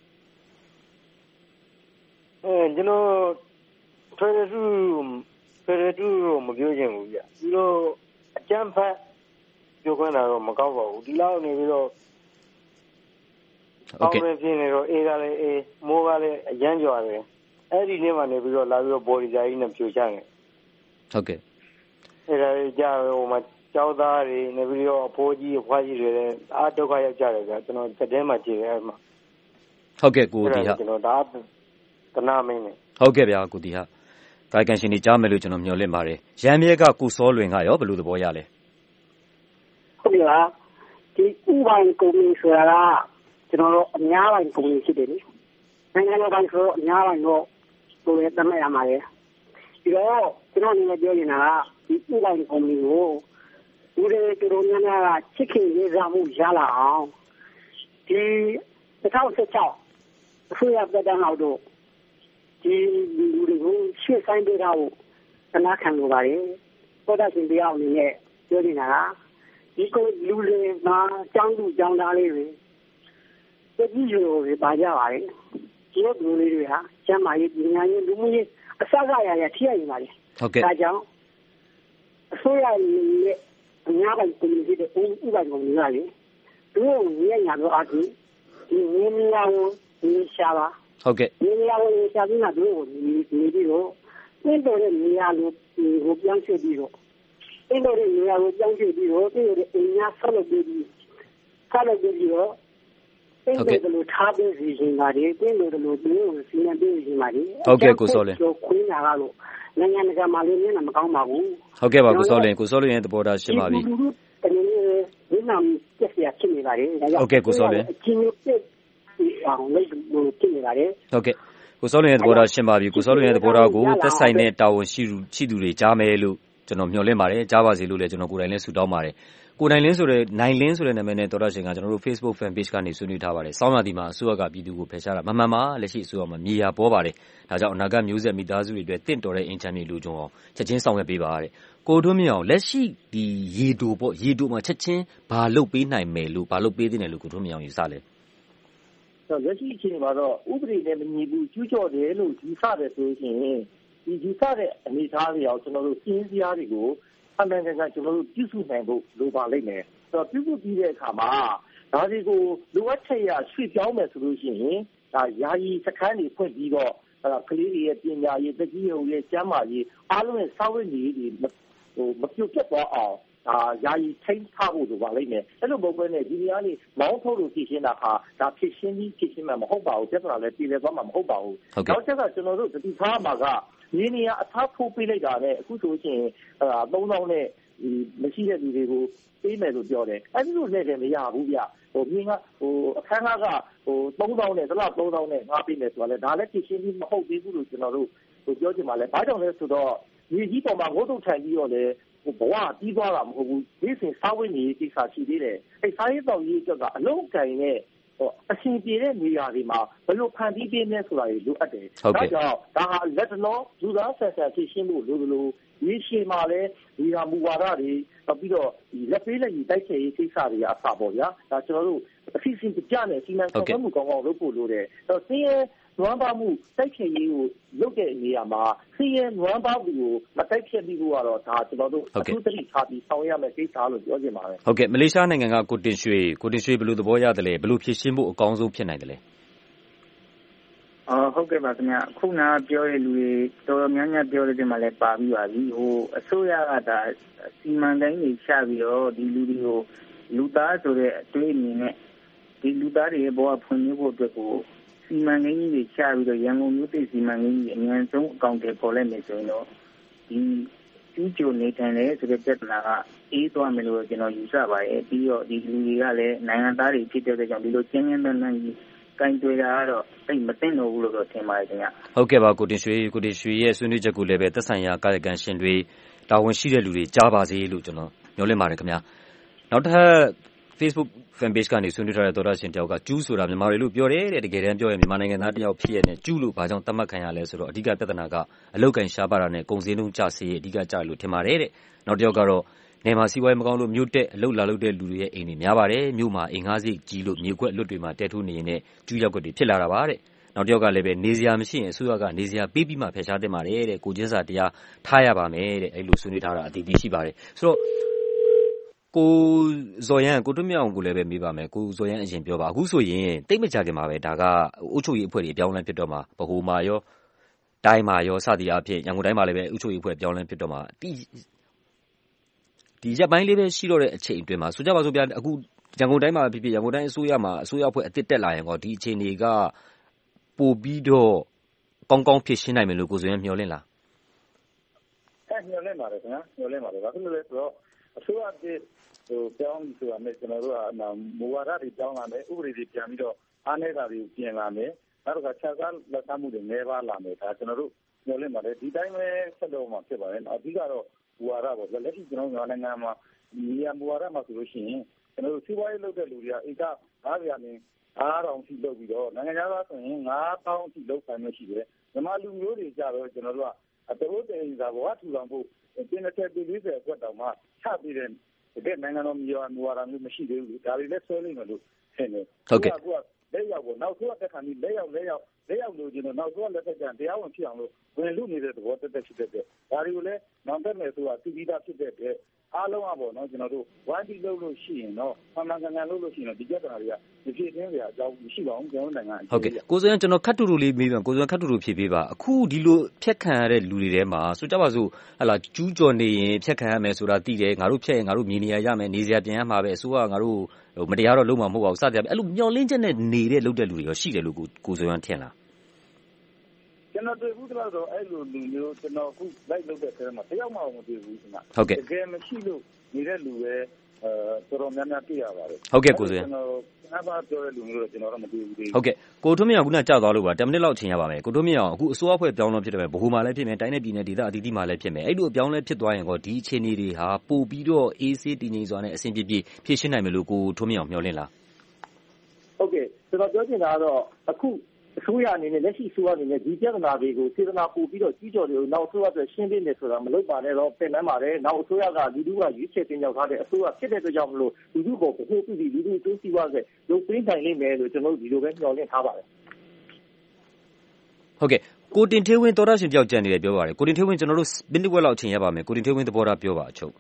S19: ကျွန်တော်ဖရတူမပြောချင်ဘူးဗျပြီးတော့အကျန်းဖတ်ပြောခွင့်တာတော့မကောက်ပါဘူးဒီလောက်နေပြီးတော့ဟုတ်ကဲ့ပြင်းနေတော့အေးကလည်းအေးမိုးကလည်းအရမ်းကြွားတယ်အဲ့ဒီနေ့မှနေပြီးတော့လာပြီးတော့ဘော်ဒီဂျာကြီးနဲ့ပြိုချနေ
S15: ဟုတ်ကဲ့
S19: အဲ့ဒါကြာဟိုမှာကျောင်းသားတွေနေပြီးတော့အဖိုးကြီးအဖွားကြီးတွေလည်းအားဒုက္ခရောက်ကြတယ်ဗျကျွန်တော်သတင်းမှကြည့်တယ်အဲ့မှာ
S15: ဟုတ်ကဲ့ကိုတီဟ
S19: ကျွန်တော်ဒါတနာမင်းနဲ့
S15: ဟုတ်ကဲ့ဗျာကိုတီဟကာယကံရှင်တွေကြားမယ်လို့ကျွန်တော်မျှော်လင့်ပါတယ်ရန်မြဲကကိုစောလွင်ကရောဘယ်လိုသဘောရလဲ
S16: ဟုတ်ပြီလားဒီဥပိုင်ကုမ္ပဏီဆိုတာကကျွန်တော်တို့အများပိုင်းကုမ္ပဏီဖြစ်တယ်လေနိုင်ငံတော်ပိုင်းဆိုတော့အများပိုင်းတော့ကိုယ်လည်းတတ်မှတ်ရမှာလေပြီးတော့ကျွန်တော်အနေနဲ့ပြောနေတာကဒီဥပိုင်ကုမ္ပဏီကိုလူတွေတော်များများကချစ်ခင်ရေးစားမှုရလာအောင်ဒီ2016အစိုးရပြည်ထောင်စုတို့ဒီလူတွေကိုရှေ့ဆိုင်ပေးထားဖို့တနာခံလိုပါတယ်ပေါ်တာရှင်တရားအနေနဲ့ပြောနေတာကဒီကိုလူတွေမှာကျောင်းသူကျောင်းသားလေးတွေတတိယတွေပါကြပါတယ်ဒီလိုလူလေးတွေဟာကျမ်းမာရေးပညာရေးလူမှုရေးအစအရာထိရနေပါလေ
S15: ဟုတ်ကဲ့
S16: ဒါကြောင့်အစိုးရရဲ့အများပိုင်းကွန်မြူနတီတဲ့ဥပဒေကိုမြင်ရတယ်သူတို့ရည်ညာတော့အတူဒီဝင်းမြောင်းကိုရှာပါ
S15: ဟုတ်ကဲ့
S16: နေရာကိုရှာပြီးမှသူတို့နေပြီးတော့တင်းတော်တဲ့နေရာကိုပြောင်းရွှေ့ပြီးတော့တင်းတော်တဲ့နေရာကိုပြောင်းရွှေ့ပြီးတော့တင်းတော်တဲ့အိမ်များဆောက်လုပ်ပြီးတော့
S18: တင်းတယ်လို့ထားပေးစီရှင်ပါတယ်တင်းတယ်လို့သူတို့စီမံပေးစီပါတယ်
S15: ဟုတ်ကဲ့ကိုစောလင်း
S18: ခွင်းတာကတော့နိုင်ငံတကာမှာလည်းမျက်နှာမကောင်းပါဘူး
S15: ဟုတ်ကဲ့ပါကိုစောလင်းရဲ့သဘောထားရှင်းပါပြီ
S18: တကယ်လို့ဒီနာမည်ပြည့်စုံနေပါတယ်ဒါကြောင့်
S15: ဟုတ်ကဲ့ကိုစောလင်း
S18: အချင်းချင်းပြည့်အောင်လုပ်လို့ဖြစ်နေပါတယ်
S15: ဟုတ်ကဲ့ကိုစောလင်းရဲ့သဘောထားရှင်းပါပြီကိုစောလင်းရဲ့သဘောထားကိုသက်ဆိုင်တဲ့တာဝန်ရှိသူတွေကြားမယ်လို့ကျွန်တော်မျှော်လင့်ပါတယ်ကြားပါစေလို့လည်းကျွန်တော်ကိုယ်တိုင်လည်းဆုတောင်းပါတယ်ကိုနိုင်လင်းဆိုတဲ့နိုင်လင်းဆိုတဲ့နာမည်နဲ့တော်တော်ရှင်ကကျွန်တော်တို့ Facebook fan page ကနေဆွေးနွေးထားပါတယ်စောင်းရသည်မှာအစိုးရကပြည်သူကိုဖယ်ရှားတာမှန်မှန်ပါလက်ရှိအစိုးရမှာမြေယာပေါ်ပါတယ်ဒါကြောင့်အနာဂတ်မျိုးဆက်မိသားစုတွေအတွက်တင့်တော်တဲ့အင်ချမ်းမြေလူကြုံအောင်ချက်ချင်းဆောင်ရွက်ပေးပါတဲ့ကိုထွန်းမြင့်အောင်လက်ရှိဒီရေတိုပေါ့ရေတိုမှာချက်ချင်းဘာလုပ်ပေးနိုင်မယ်လို့ဘာလုပ်ပေးသင့်တယ်လို့ကိုထွန်းမြင့်အောင်ယူဆလဲ
S17: လက်ရှိအချိန်မှာတော့ဥပဒေနဲ့မညီဘူးကျူးကျော်တယ်လို့ယူဆတယ်ဆိုရင်ဒီယူဆတဲ့အနေအထားတွေအောင်ကျွန်တော်တို့စီးစရာတွေကိုအမှန်တကယ်ကျွန်တော်တို့ပြုစုနိုင်ဖို့လိုပါလိမ့်မယ်ဆိုတော့ပြုစုပြီးတဲ့အခါမှာဒါတွေကိုလိုအပ်ချက်ရရွှေ့ပြောင်းမယ်ဆိုလို့ရှိရင်ဒါယာယီစခန်းတွေဖွင့်ပြီးတော့ကလေးတွေရဲ့ပညာရေးတကြီးရုံရဲ့ကျန်းမာရေးအားလုံးရဲ့စာဝတ်နေရေးတွေမပြုတ်ပြတ်သွားအောင်ယာယီထိန်းထားဖို့လိုပါလိမ့်မယ်အဲ့လိုပုံပဲနဲ့ဒီနေရာလေးမောင်းထုတ်လို့ဖြည့်ရှင်းတာဟာဒါဖြည့်ရှင်းမှာမဟုတ်ပါဘူးပြဿနာလည်းပြည်လည်သွားမှာမဟုတ်ပါဘူးနောက်ချက်ကကျွန်တော်တို့တတိထားမှာကဒီနေရာအထားဖိုးပေးလိုက်တာနဲ့အခုဆိုရင်3000နဲ့မရှိတဲ့လူတွေကိုပေးမယ်လို့ပြောတယ်အဲ့ဒီလိုနဲ့လည်းမရဘူးဗျမြင်းကအခန်းက3000နဲ့တစ်လ3000နဲ့ငါပေးမယ်ဆိုတော့လေဒါလည်းဖြည့်ရှင်းပြီးမဟုတ်သေးဘူးလို့ကျွန်တော်တို့ပြောချင်ပါလေဘာကြောင့်လဲဆိုတော့ဒီကြီးပေါ်မှာငုတ်တုတ်ထိုင်ပြီးတော့လေဘဝပြီးသွားတာမဟုတ်ဘူးဒီစဉ်စားဝတ်နေကိစ္စရှိသေးတယ်အဲ့စားရေးတောက်ရေးအတွက်ကအလုံးကင်နဲ့အရှင်ပြေတဲ့နေရာတွေမှာဘယ်လိုဖန်တီးပေးနေဆိုတာတွေလိုအပ်တယ်ဒါကြောင့်ဒါဟာလက်တလောလူသားဆန်ဆန်ဖြည့်ရှင်းဖို့လိုလိုဒီရှေ့မှာလည်းဒီဟာမူဝါဒတွေပြီးတော့ဒီလက်ပေးလက်ယူတိုက်ချေရေးကိစ္စတွေအစပေါ့ဗျာဒါကျွန်တော်တို့အစီအစဉ်ကြတဲ့စီမံခန့်ခွဲမှုကောင်းကောင်းလုပ်ဖို့လိုတယ်အဲ့တော့စင်းရဲနွမ်းပါမှုတိုက်ချေရေးကိုလုပ်တဲ့နေရာမှာစင်းရဲနွမ်းပါမှုကိုမတိုက်ဖြတ်ပြီးတော့ဒါကျွန်တော်တို့အထူးသတိထားပြီးဆောင်ရမယ့်ကိစ္စလို့ပြောချင်ပါတယ်
S15: ဟုတ်ကဲ့မလေးရှားနိုင်ငံကကိုတင်ရွှေဘယ်လိုသဘောရတယ်လဲဘယ်လိုဖြည့်ရှင်းဖို့အကောင်းဆုံးဖြစ်နိုင်တယ်လဲ
S20: ဟုတ်ကဲ့ပါခင်ဗျအခုနပြောတဲ့လူတွေတော်တော်များများပြောတဲ့ဒီမှာလည်းပါပြီးပါပြီအစိုးရကဒါစီမံကိန်းတွေချပြီးတော့ဒီလူတွေကိုလူသားဆိုတဲ့အတွေးအမြင်နဲ့ဒီလူသားတွေရဲ့ဘဝဖွံ့ဖြိုးဖို့အတွက်ကိုစီမံကိန်းကြီးတွေချပြီးတော့ရန်ကုန်မြို့သိစီမံကိန်းကြီးအများဆုံးအကောင့်တွေပေါ်လိုက်မယ်ဆိုရင်တော့ဒီကျူးကျော်နေထိုင်တယ်ဆိုတဲ့ပြဿနာကအေးသွားမယ်လို့ကျွန်တော်ယူဆပါတယ်ပြီးတော့ဒီလူတွေကလည်းနိုင်ငံသားတွေဖြစ်တဲ့ကြောင့်ဒီလိုကျင်းကျင်းတန်းတန်းကြီးကိုင်တွေ့တာကတော့တိတ်မသိတော့ဘူးလို့တော့ထင်ပါတယ်ခင်ဗျ
S15: ဟုတ်ကဲ့ပါကိုတင်ရွှေရဲ့ဆွေးနွေးချက်ကိုလည်းပဲသက်ဆိုင်ရာကာယကံရှင်တွေတာဝန်ရှိတဲ့လူတွေကြားပါစေလို့ကျွန်တော်ညွှန်လင့်ပါတယ်ခင်ဗျာနောက်ထပ် Facebook fan page ကနေဆွေးနွေးထားတဲ့သောတာရှင်တယောက်ကကျူးဆိုတာမြန်မာတွေလို့ပြောတယ်တဲ့တကယ်တမ်းပြောရင်မြန်မာနိုင်ငံသားတယောက်ဖြစ်ရတဲ့ကျူးလို့ဘာကြောင့်သတ်မှတ်ခံရလဲဆိုတော့အဓိကပြဿနာကအလုတ်ကန်ရှားပါတာနဲ့ကုန်စည်နှုန်းကျဆင်းရေးအဓိကကျလို့ထင်ပါတယ်တဲ့နောက်တစ်ယောက်ကတော့နယ်မှာစီးပွားရေးမကောင်းလို့မြို့တက်အလုတ်လာလုပ်တဲ့လူတွေရဲ့အိမ်တွေများပါတယ်မြို့မှာအိမ်ငှားစိတ်ကြီးလို့မြေကွက်အလွတ်တွေမှာတဲထိုးနေရင်လည်းကျူးရောက်ွက်တွေဖြစ်လာတာပါတဲ့နောက်တစ်ယောက်ကလည်းပဲနေစရာမရှိရင်အစိုးရကနေစရာပေးပြီးမှဖယ်ရှားတင်ပါတယ်တဲ့ကိုကျင်းစာတရားထားရပါမယ်တဲ့အဲ့လိုဆွေးနွေးထားတာအတီးတီးရှိပါတယ်ဆိုတော့ကိုဇော်ရန်ကိုတွန်းမြောင်ကိုလည်းပဲမေးပါမယ်ကိုဇော်ရန်အရင်ပြောပါအခုဆိုရင်တိတ်မကြခင်မှာပဲဒါကအုပ်ချုပ်ရေးအဖွဲ့တွေအပြောင်းလဲဖြစ်တော့မှာဗဟိုမှာရောတိုင်းမှာရောစသည်အားဖြင့်ရန်ကုန်တိုင်းမှာလည်းပဲအုပ်ချုပ်ရေးအဖွဲ့အပြောင်းလဲဖြစ်တော့မှာဒီရက်ပိုင်းလေးပဲရှိတော့တဲ့အချိန်အတွင်းမှာဆိုကြပါစို့ဗျာအခုရန်ကုန်တိုင်းမှာဖြစ်ဖြစ်ရန်ကုန်တိုင်းအစိုးရမှာအစိုးရအဖွဲ့အသစ်တက်လာရင်ကောဒီအချိန်တွေကပို့ပြီးတော့ကောင်းကောင်းဖြစ်ရှင်းနိုင်မယ်လို့ကိုဇော်ရန်မျှော်လင့်လား
S17: မျှော်လင့်ပါတယ်ခင်ဗျာမျှော်လင့်ပါတယ်ဘာဖြစ်လို့လဲဆိုတော့အစိုးရအသစ်ပြောင်းပြီးဆိုတာနဲ့ကျွန်တော်တို့ကမူဝါဒတွေပြောင်းလာမယ်ဥပဒေတွေပြန်ပြီးတော့အားနည်းတာတွေကိုပြင်လာမယ်နောက်တစ်ခါခြားစားလက်ခံမှုတွေနည်းပါးလာမယ်ဒါကျွန်တော်တို့မျှော်လင့်ပါတယ်ဒီတိုင်းပဲဆက်လုပ်မှာဖြစ်ပါတယ်အဓိကတော့မူဝါဒပေါ့လက်ရှိကျွန်တော်တို့နိုင်ငံမှာနေရာမူဝါဒမှာဆိုလို့ရှိရင်ကျွန်တော်တို့စီးပွားရေးလုပ်တဲ့လူတွေကဧက900နဲ့9000ထိလုပ်ပြီးတော့နိုင်ငံသားဆိုရင်9000ထိလုပ်ဆိုင်လို့ရှိတယ်မြန်မာလူမျိုးတွေကြတော့ကျွန်တော်တို့ကအတိုးတင်စာဘဝထူထောင်ဖို့ပြင်တဲ့40အတွက်တောင်မှချပြီးတဲ့ဒီနိုင်ငံတော်မူဝါဒမျိုးမရှိသေးဘူးဒါတွေလည်းဆွဲလိမ့်မယ်လို့ထင်တယ်
S15: ဟုတ်ကဲ့
S17: အခုကလက်ရောက်ပေါ့နောက်ဆုံးတက်ခံပြီးလက်ရောက်လို့ကျတော့နောက်ဆုံးလက်ထက်ကတရားဝင်ဖြစ်အောင်လို့ဝင်လူနေတဲ့သဘောတက်ဖြစ်တဲ့ဒါတွေကိုလည်းနောက်တက်မယ်ဆိုတာသိပြီးသားဖြစ်တဲ့အတွက်အားလုံးကပေါ့နော်ကျွန်တော်တို့ဝဝိုင်းပြီးလုပ်လို့ရှိရင်တော့မှန်မှန်ကန်ကန်လုပ်လို့ရှိရင်တော့ဒီပြဿနာတွေကမဖြစ်သေးစရာအကြောင်းမရှိပါဘူးကျွန်တော်နိုင်ငံ
S15: ဟုတ်ကဲ့ကိုစိုးရန်ကျွန်တော်ခတ်တူတူလေးမေးပြန်ကိုစိုးရန်ခတ်တူတူဖြေပေးပါအခုဒီလိုဖျက်ခံရတဲ့လူတွေထဲမှာဆိုကြပါစို့ဟလာကျူးကျော်နေရင်ဖျက်ခံရမယ်ဆိုတာသိတယ်ငါတို့ဖျက်ရင်ငါတို့မြေနေရရမယ်နေစရာပြန်ရမှာပဲအစိုးရကငါတို့မတရားတော့လုံးမှာမဟုတ်ပါဘူးစသဖြင့်အဲ့လိုမျောလင်းချက်နဲ့နေတဲ့လုပ်တဲ့လူတွေရောရှိတယ်လို့ကိုစိုးရန်ထင်လား
S17: ကျွန်တော်တွေ့ဘူးတော့အဲ့လိုလူမျိုးကျွန်တော်အခုလိုက်လုပ်တဲ့ဆရာမတယောက်မှမတွေ့ဘူးခင်ဗျ
S15: ဟုတ်ကဲ့
S17: တကယ်မရှိလို့နေတဲ့လူပဲတော်တော်များများတွေ့ရပါတယ်
S15: ဟုတ်ကဲ့ကိုစိုးရန်
S17: ကျွန်တော်နားပါပြောတဲ့လူမျိုးတော့ကျွန်တော်တော့မတွေ့ဘူးသေးဘူး
S15: ဟုတ်ကဲ့ကိုထွန်းမြအောင်ခုနကြာသွားလို့ပါ10မိနစ်လောက်အချိန်ရပါမယ်ကိုထွန်းမြအောင်အခုအစိုးရဖွဲ့ပြောင်းလို့ဖြစ်တယ်ပဲဘဟုမှာလည်းဖြစ်မယ်တိုင်းနဲ့ပြည်နယ်ဒေသအသီးသီးမှာလည်းဖြစ်မယ်အဲ့လိုအပြောင်းလဲဖြစ်သွားရင်ကောဒီအခြေအနေတွေဟာပို့ပြီးတော့အေးဆေးတည်ငြိမ်စွာနဲ့အဆင်ပြေဖြည့်ရှင်းနိုင်မယ်လို့ကိုထွန်းမြအောင်မျှော်လင့်လား
S18: ဟုတ်ကဲ့ကျွန်တော်ပြောချင်တာကတော့အခုအစိုးရအနေနဲ့လက်ရှိအစိုးရအနေနဲ့ဒီပြဿနာတွေကိုစေတနာပို့ပြီးတော့ကြီးကြော်တွေကိုနောက်အစိုးရအတွက်ရှင်းပြနေဆိုတာမလုပ်ပါနဲ့တော့ပြင်နှမ်းပါတယ်နောက်အစိုးရကလူထုကရွေးချယ်တင်မြှောက်ထားတဲ့အစိုးရဖြစ်တဲ့အတွက်ကြောင့်မလို့လူထုကိုဗဟုပြုပြီးလူထုအကျိုးစီးပွားဆက်လုပ်ပေးနိုင်လိမ့်မယ်လို့ကျွန်တော်ဒီလိုပဲမျှော်လင့်ထားပါတယ်
S15: ဟုတ်ကဲ့ကိုတင်ထေးဝင်းတော်ရရှင်တယောက်ကြံနေတယ်ပြောပါတယ်ကိုတင်ထေးဝင်းကျွန်တော်တို့မိနစ်ဝက်လောက်အချိန်ရပါမယ်ကိုတင်ထေးဝင်းသဘောထားပြောပါအချုပ်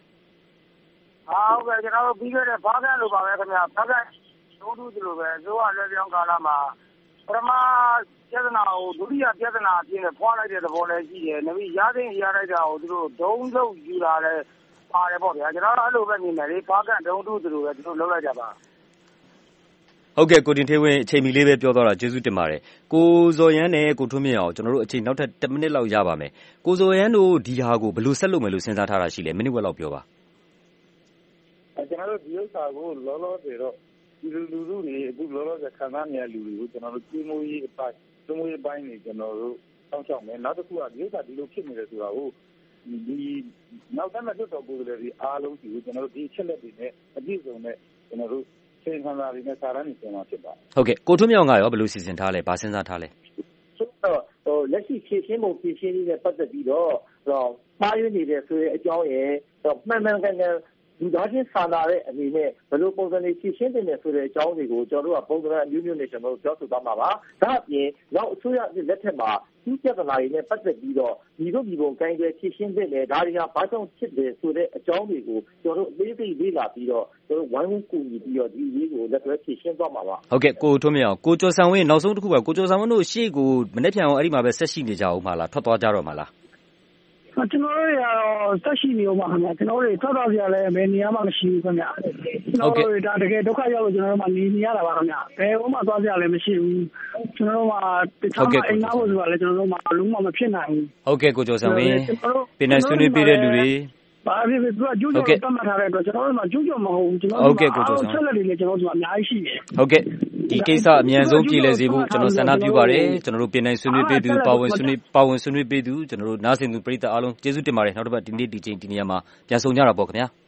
S21: ဟုတ်ကဲ့ကျွန်တော်တို့ပြီးခဲ့တဲ့ဘာကလိုပါပဲခင်ဗျာဘာကတို့တို့လိုပဲအစိုးရလက်ပြောင်းကာလမှာပထမပြဿနာကိုဒုတိယပြဿနာအဖြစ်နဲ့ဖွာလိုက်တဲ့သဘောလည်းရှိတယ်။နောက်ပြီးရသိရလိုက်တာကိုသူတို့ဒုံထုတ်ယူလာလဲပါတယ်ပေါ့ဗျာ။ကျွန်တော်အဲ့လိုပဲမြင်တယ်လေ။ဘာကဒုံထုတ်သူလိုပဲသူတို့လုပ်လိုက်ကြပါ
S15: ဟုတ်ကဲ့ကိုတင်ထေးဝင်းအချိန်မီလေးပဲပြောသွားတာကျေးဇူးတင်ပါတယ်ကိုဇော်ရမ်းနဲ့ကိုထွန်းမြင့်အောင်ကျွန်တော်တို့အချိန်နောက်ထပ်10မိနစ်လောက်ရပါမယ်ကိုဇော်ရမ်းတို့ဒီဟာကိုဘယ်လိုဆက်လုပ်မယ်လို့စဉ်းစားထားတာရှိလဲမိနစ်ဝက်လောက်ပြောပါ
S17: ကျွန်တော်တို့ဒီဥစ္စာကိုလောလောဆယ်တော့ဒီလူတွေအခုလောလောဆယ်ခံစားနေရလူတွေကိုကျွန်တော်တို့ကျွေးမွေးရေးအပိုင်းနေကျွန်တော်တို့စောင့်ရှောက်မယ်နောက်တစ်ခုကဒီဥစ္စာဒီလိုဖြစ်နေတယ်ဆိုတာကိုဒီနောက်တိုင်းမှာလွတ်တော်ကိုယ်တွေအားလုံးဒီကိုကျွန်တော်တို့ဒီချက်လက်တွေနဲ့အပြည့်စုံနဲ့ကျွန်တော်တို့သင်္ခါရတွေနဲ့စာရမ်းတွေပြန်လာဖြစ်ပါတယ်
S15: ဟုတ်ကဲ့ကိုထွန်းမြောင်ကရောဘယ်လိုစီစဉ်ထားလဲဘာစဉ်းစားထားလဲ
S18: ဆိုတော့လက်ရှိဖြည့်ရှင်းပုံဖြည့်ရှင်းနေတဲ့ပတ်သက်ပြီးတော့မှားယွင်းနေတဲ့ဆိုတဲ့အကြောင်းရဲ့မှန်မှန်ကန်ကန်လူသားချင်းစာနာတဲ့အနေနဲ့ဘယ်လိုပုံစံတွေဖြည့်ရှင်းတင်တယ်ဆိုတဲ့အကြောင်းတွေကိုကျွန်တော်တို့ကပုံစံအမျိုးမျိုးနဲ့ကျွန်တော်တို့ပြောဆိုသွားမှာပါဒါအပြင်နောက်အစိုးရလက်ထက်မှာဒီပြဿနာတွေနဲ့ပတ်သက်ပြီးတော့ဒီလိုဒီပုံကိုင်းတွေဖြည့်ရှင်းတဲ့လေဒါတွေကဘာကြောင့်ဖြစ်တယ်ဆိုတဲ့အကြောင်းတွေကိုကျွန်တော်တို့အသေးစိတ်လေ့လာပြီးတော့ကျွန်တော်ဝိုင်းဝန်းကူညီပြီးတော့ဒီအရေးကိုလက်တွဲဖြည့်ရှင်းသွားမှာပါ
S15: ဟုတ်ကဲ့ကိုထွန်းမြအောင်ကိုကျော်ဆန်ဝင်းနောက်ဆုံးတစ်ခုပါကိုကျော်ဆန်ဝင်းတို့ရှေ့ကိုမနေ့ပြန်အောင်အဲ့ဒီမှာပဲဆက်ရှိနေကြအောင်မှာလားထွက်သွားကြတော့မှာလား
S16: ကျွန်တော်တို့ကတော့တက်ရှိနေအောင်ပါခင်ဗျာကျွန်တော်တို့ထွက်သွားကြလဲဘယ်နေရာမှမရှိဘူးခင်ဗျာကျွန်တော်တို့ဒါတကယ်ဒုက္ခရောက်လို့ကျွန်တော်တို့မှနေရတာပါခင်ဗျာဘယ်မှသွားကြလဲမရှိဘူးကျွန်တော်တို့မှတခြားအိမ်သားဖို့ဆိုတာလဲကျွန်တော်တို့မှလုံးဝမဖြစ်နိုင်ဘူး
S15: ဟုတ်ကဲ့ကိုကျော်ဆန်ဝင်းပြည်နယ်ဆွေးနွေးပေးတဲ့လူတွေ
S16: ဘာဖြစ်ဖြစ်သူကကျူးကျော်တတ်မှတ်ထားတဲ့အတွက်ကျွန်တော်တို့မှကျူးကျော်မဟုတ်ဘူးကျွန်တော်တို့ဆက်လက်တွေလည်းကျွန်တော်တို့အများကြီးရှိတယ်
S15: ဟုတ်ကဲ့ဒီကိစ္စအမြန်ဆုံးပြည်လည်စေဖို့ကျွန်တော်ဆန္ဒပြုပါတယ်ကျွန်တော်တို့ပြည်နယ်ဆွေးနွေးပေးသူပါဝင်ဆွေးနွေးပေးသူကျွန်တော်တို့နားဆင်သူပရိသတ်အားလုံးကျေးဇူးတင်ပါတယ်နောက်တစ်ပတ်ဒီနေ့ဒီချိန်ဒီနေရာမှာပြန်ဆုံကြတာပေါ့ခင်ဗျာ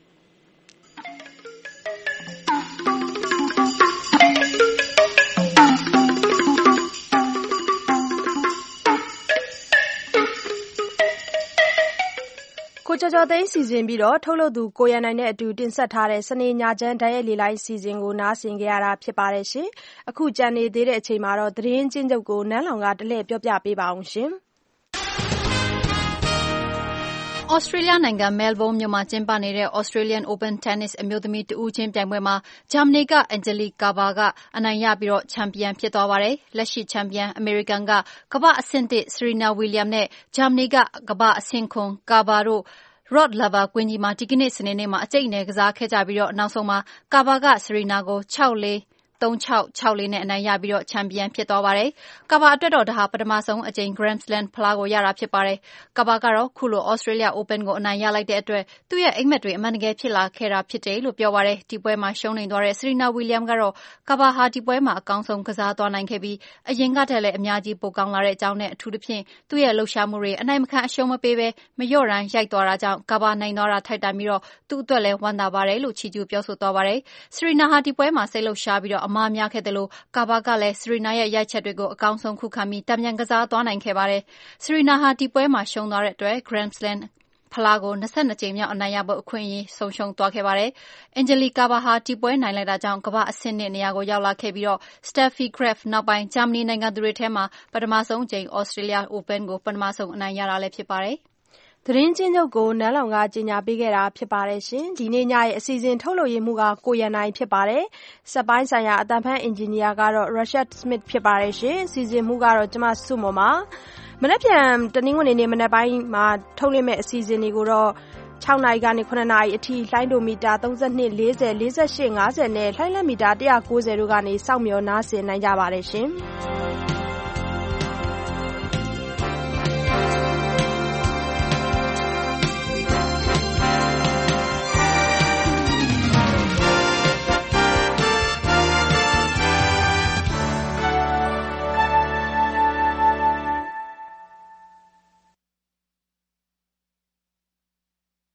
S2: ကိုကျော်ကျော်သိန်းစီစဉ်ပြီးတော့ထုတ်လုပ်သူကိုရန်နိုင်နဲ့အတူတင်ဆက်ထားတဲ့စနေညချမ်းဓာတ်ရိုက်လေလိုင်းစီစဉ်ကိုနားဆင်ကြရတာဖြစ်ပါတယ်ရှင်။အခုကြံနေသေးတဲ့အချိန်မှာတော့သတင်းချင်းချုပ်ကိုနန်းလောင်ကတလှည့်ပြောပြပေးပါအောင်ရှင်။
S3: ဩစတြေးလျနိုင်ငံမဲလ်ဘုန်းမြို့မှာကျင်းပနေတဲ့ Australian Open Tennis အမျိုးသမီးတဦးချင်းပြိုင်ပွဲမှာဂျာမနီက Angelique Kerber ကအနိုင်ရပြီးချန်ပီယံဖြစ်သွားပါတယ်။လက်ရှိချန်ပီယံအမေရိကန်ကကမ္ဘာ့အဆင့်1 Serena Williams နဲ့ဂျာမနီကကမ္ဘာ့အဆင့်9 Kerber တို့Rod Laver ကွင်းကြီးမှာဒီကနေ့စနေနေ့မှာအကျိတ်အနယ်ကစားခဲ့ကြပြီးနောက်ဆုံးမှာကာဘာကဆရီနာကို 6-4 3-6 6-4 နဲ့အနိုင်ရပြီးချန်ပီယံဖြစ်သွားပါတယ်။ကာဘာအတွက်တော့ဒါဟာပထမဆုံးအကြိမ် Grand Slam ဖလားကိုရတာဖြစ်ပါတယ်။ကာဘာကတော့ခုလို Australia Open ကိုအနိုင်ရလိုက်တဲ့အတွက်သူ့ရဲ့အိမ်မက်တွေအမှန်တကယ်ဖြစ်လာခဲ့တာဖြစ်တယ်လို့ပြောပါတယ်။ဒီပွဲမှာရှုံးနိမ့်သွားတဲ့ Serena Williams ကတော့ကာဘာဟာဒီပွဲမှာအကောင်းဆုံးကစားသွားနိုင်ခဲ့ပြီးအရင်ကတည်းကလည်းအများကြီးပိုကောင်းလာတဲ့အကြောင်းနဲ့အထူးသဖြင့်သူ့ရဲ့လှုပ်ရှားမှုတွေအနိုင်မခံအရှုံးမပေးဘဲမလျော့တမ်းရိုက်သွားတာကြောင့်ကာဘာနိုင်သွားတာထိုက်တန်ပြီးသူ့အတွက်လည်းဝမ်းသာပါတယ်လို့ချီးကျူးပြောဆိုသွားပါတယ်။ Serena ဟာဒီပွဲမှာစိတ်လှုပ်ရှားပြီးအမားများခဲ့တယ်လို့ကာဘာကလည်း Serena ရဲ့ရိုက်ချက်တွေကိုအကောင်းဆုံးခုခံပြီးတံပြန်ကစားသွားနိုင်ခဲ့ပါတယ်။ Serena ဟာဒီပွဲမှာရှုံးသွားတဲ့အတွက် Grand Slam ဖလားကို22ကြိမ်မြောက်အနိုင်ရဖို့အခွင့်အရေးဆုံးရှုံးသွားခဲ့ပါတယ်။ Angelique Kerber ဟာဒီပွဲနိုင်လိုက်တာကြောင့်ကမ္ဘာ့အဆင့်2နေရာကိုရောက်လာခဲ့ပြီးSteffi Graf နောက်ပိုင်းဂျာမနီနိုင်ငံသူတွေထဲမှာပထမဆုံးအကြိမ် Australia Open ကိုပထမဆုံးအနိုင်ရတာလည်းဖြစ်ပါတယ်။
S2: သတင်းချင်းချုပ်ကိုနန်းလောင်ကကြေညာပေးခဲ့တာဖြစ်ပါတယ်ရှင်။ဒီနေ့ညရဲ့အစီအစဉ်ထုတ်လုပ်ရမှုကကိုရန်နိုင်ဖြစ်ပါတယ်။စက်ပိုင်းဆိုင်ရာအတန်ဖန်အင်ဂျင်နီယာကတော့ Rashad Smith ဖြစ်ပါတယ်ရှင်။စီစဉ်မှုကတော့ကျမစုမော်ပါ။မနက်ဖြန်တနင်္ဂနွေနေ့မနက်ပိုင်းမှာထုတ်လွှင့်မဲ့အစီအစဉ်တွေကိုတော့6နာရီကနေ9နာရီအထိလှိုင်းဒိုမီတာ32 40 48 50နဲ့လှိုင်းလက်မီတာ190တို့ကနေစောင့်မျှော်နားဆင်နိုင်ကြပါတယ်ရှင်။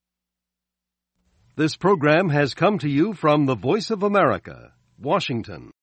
S1: This program has come to you from the Voice of America, Washington.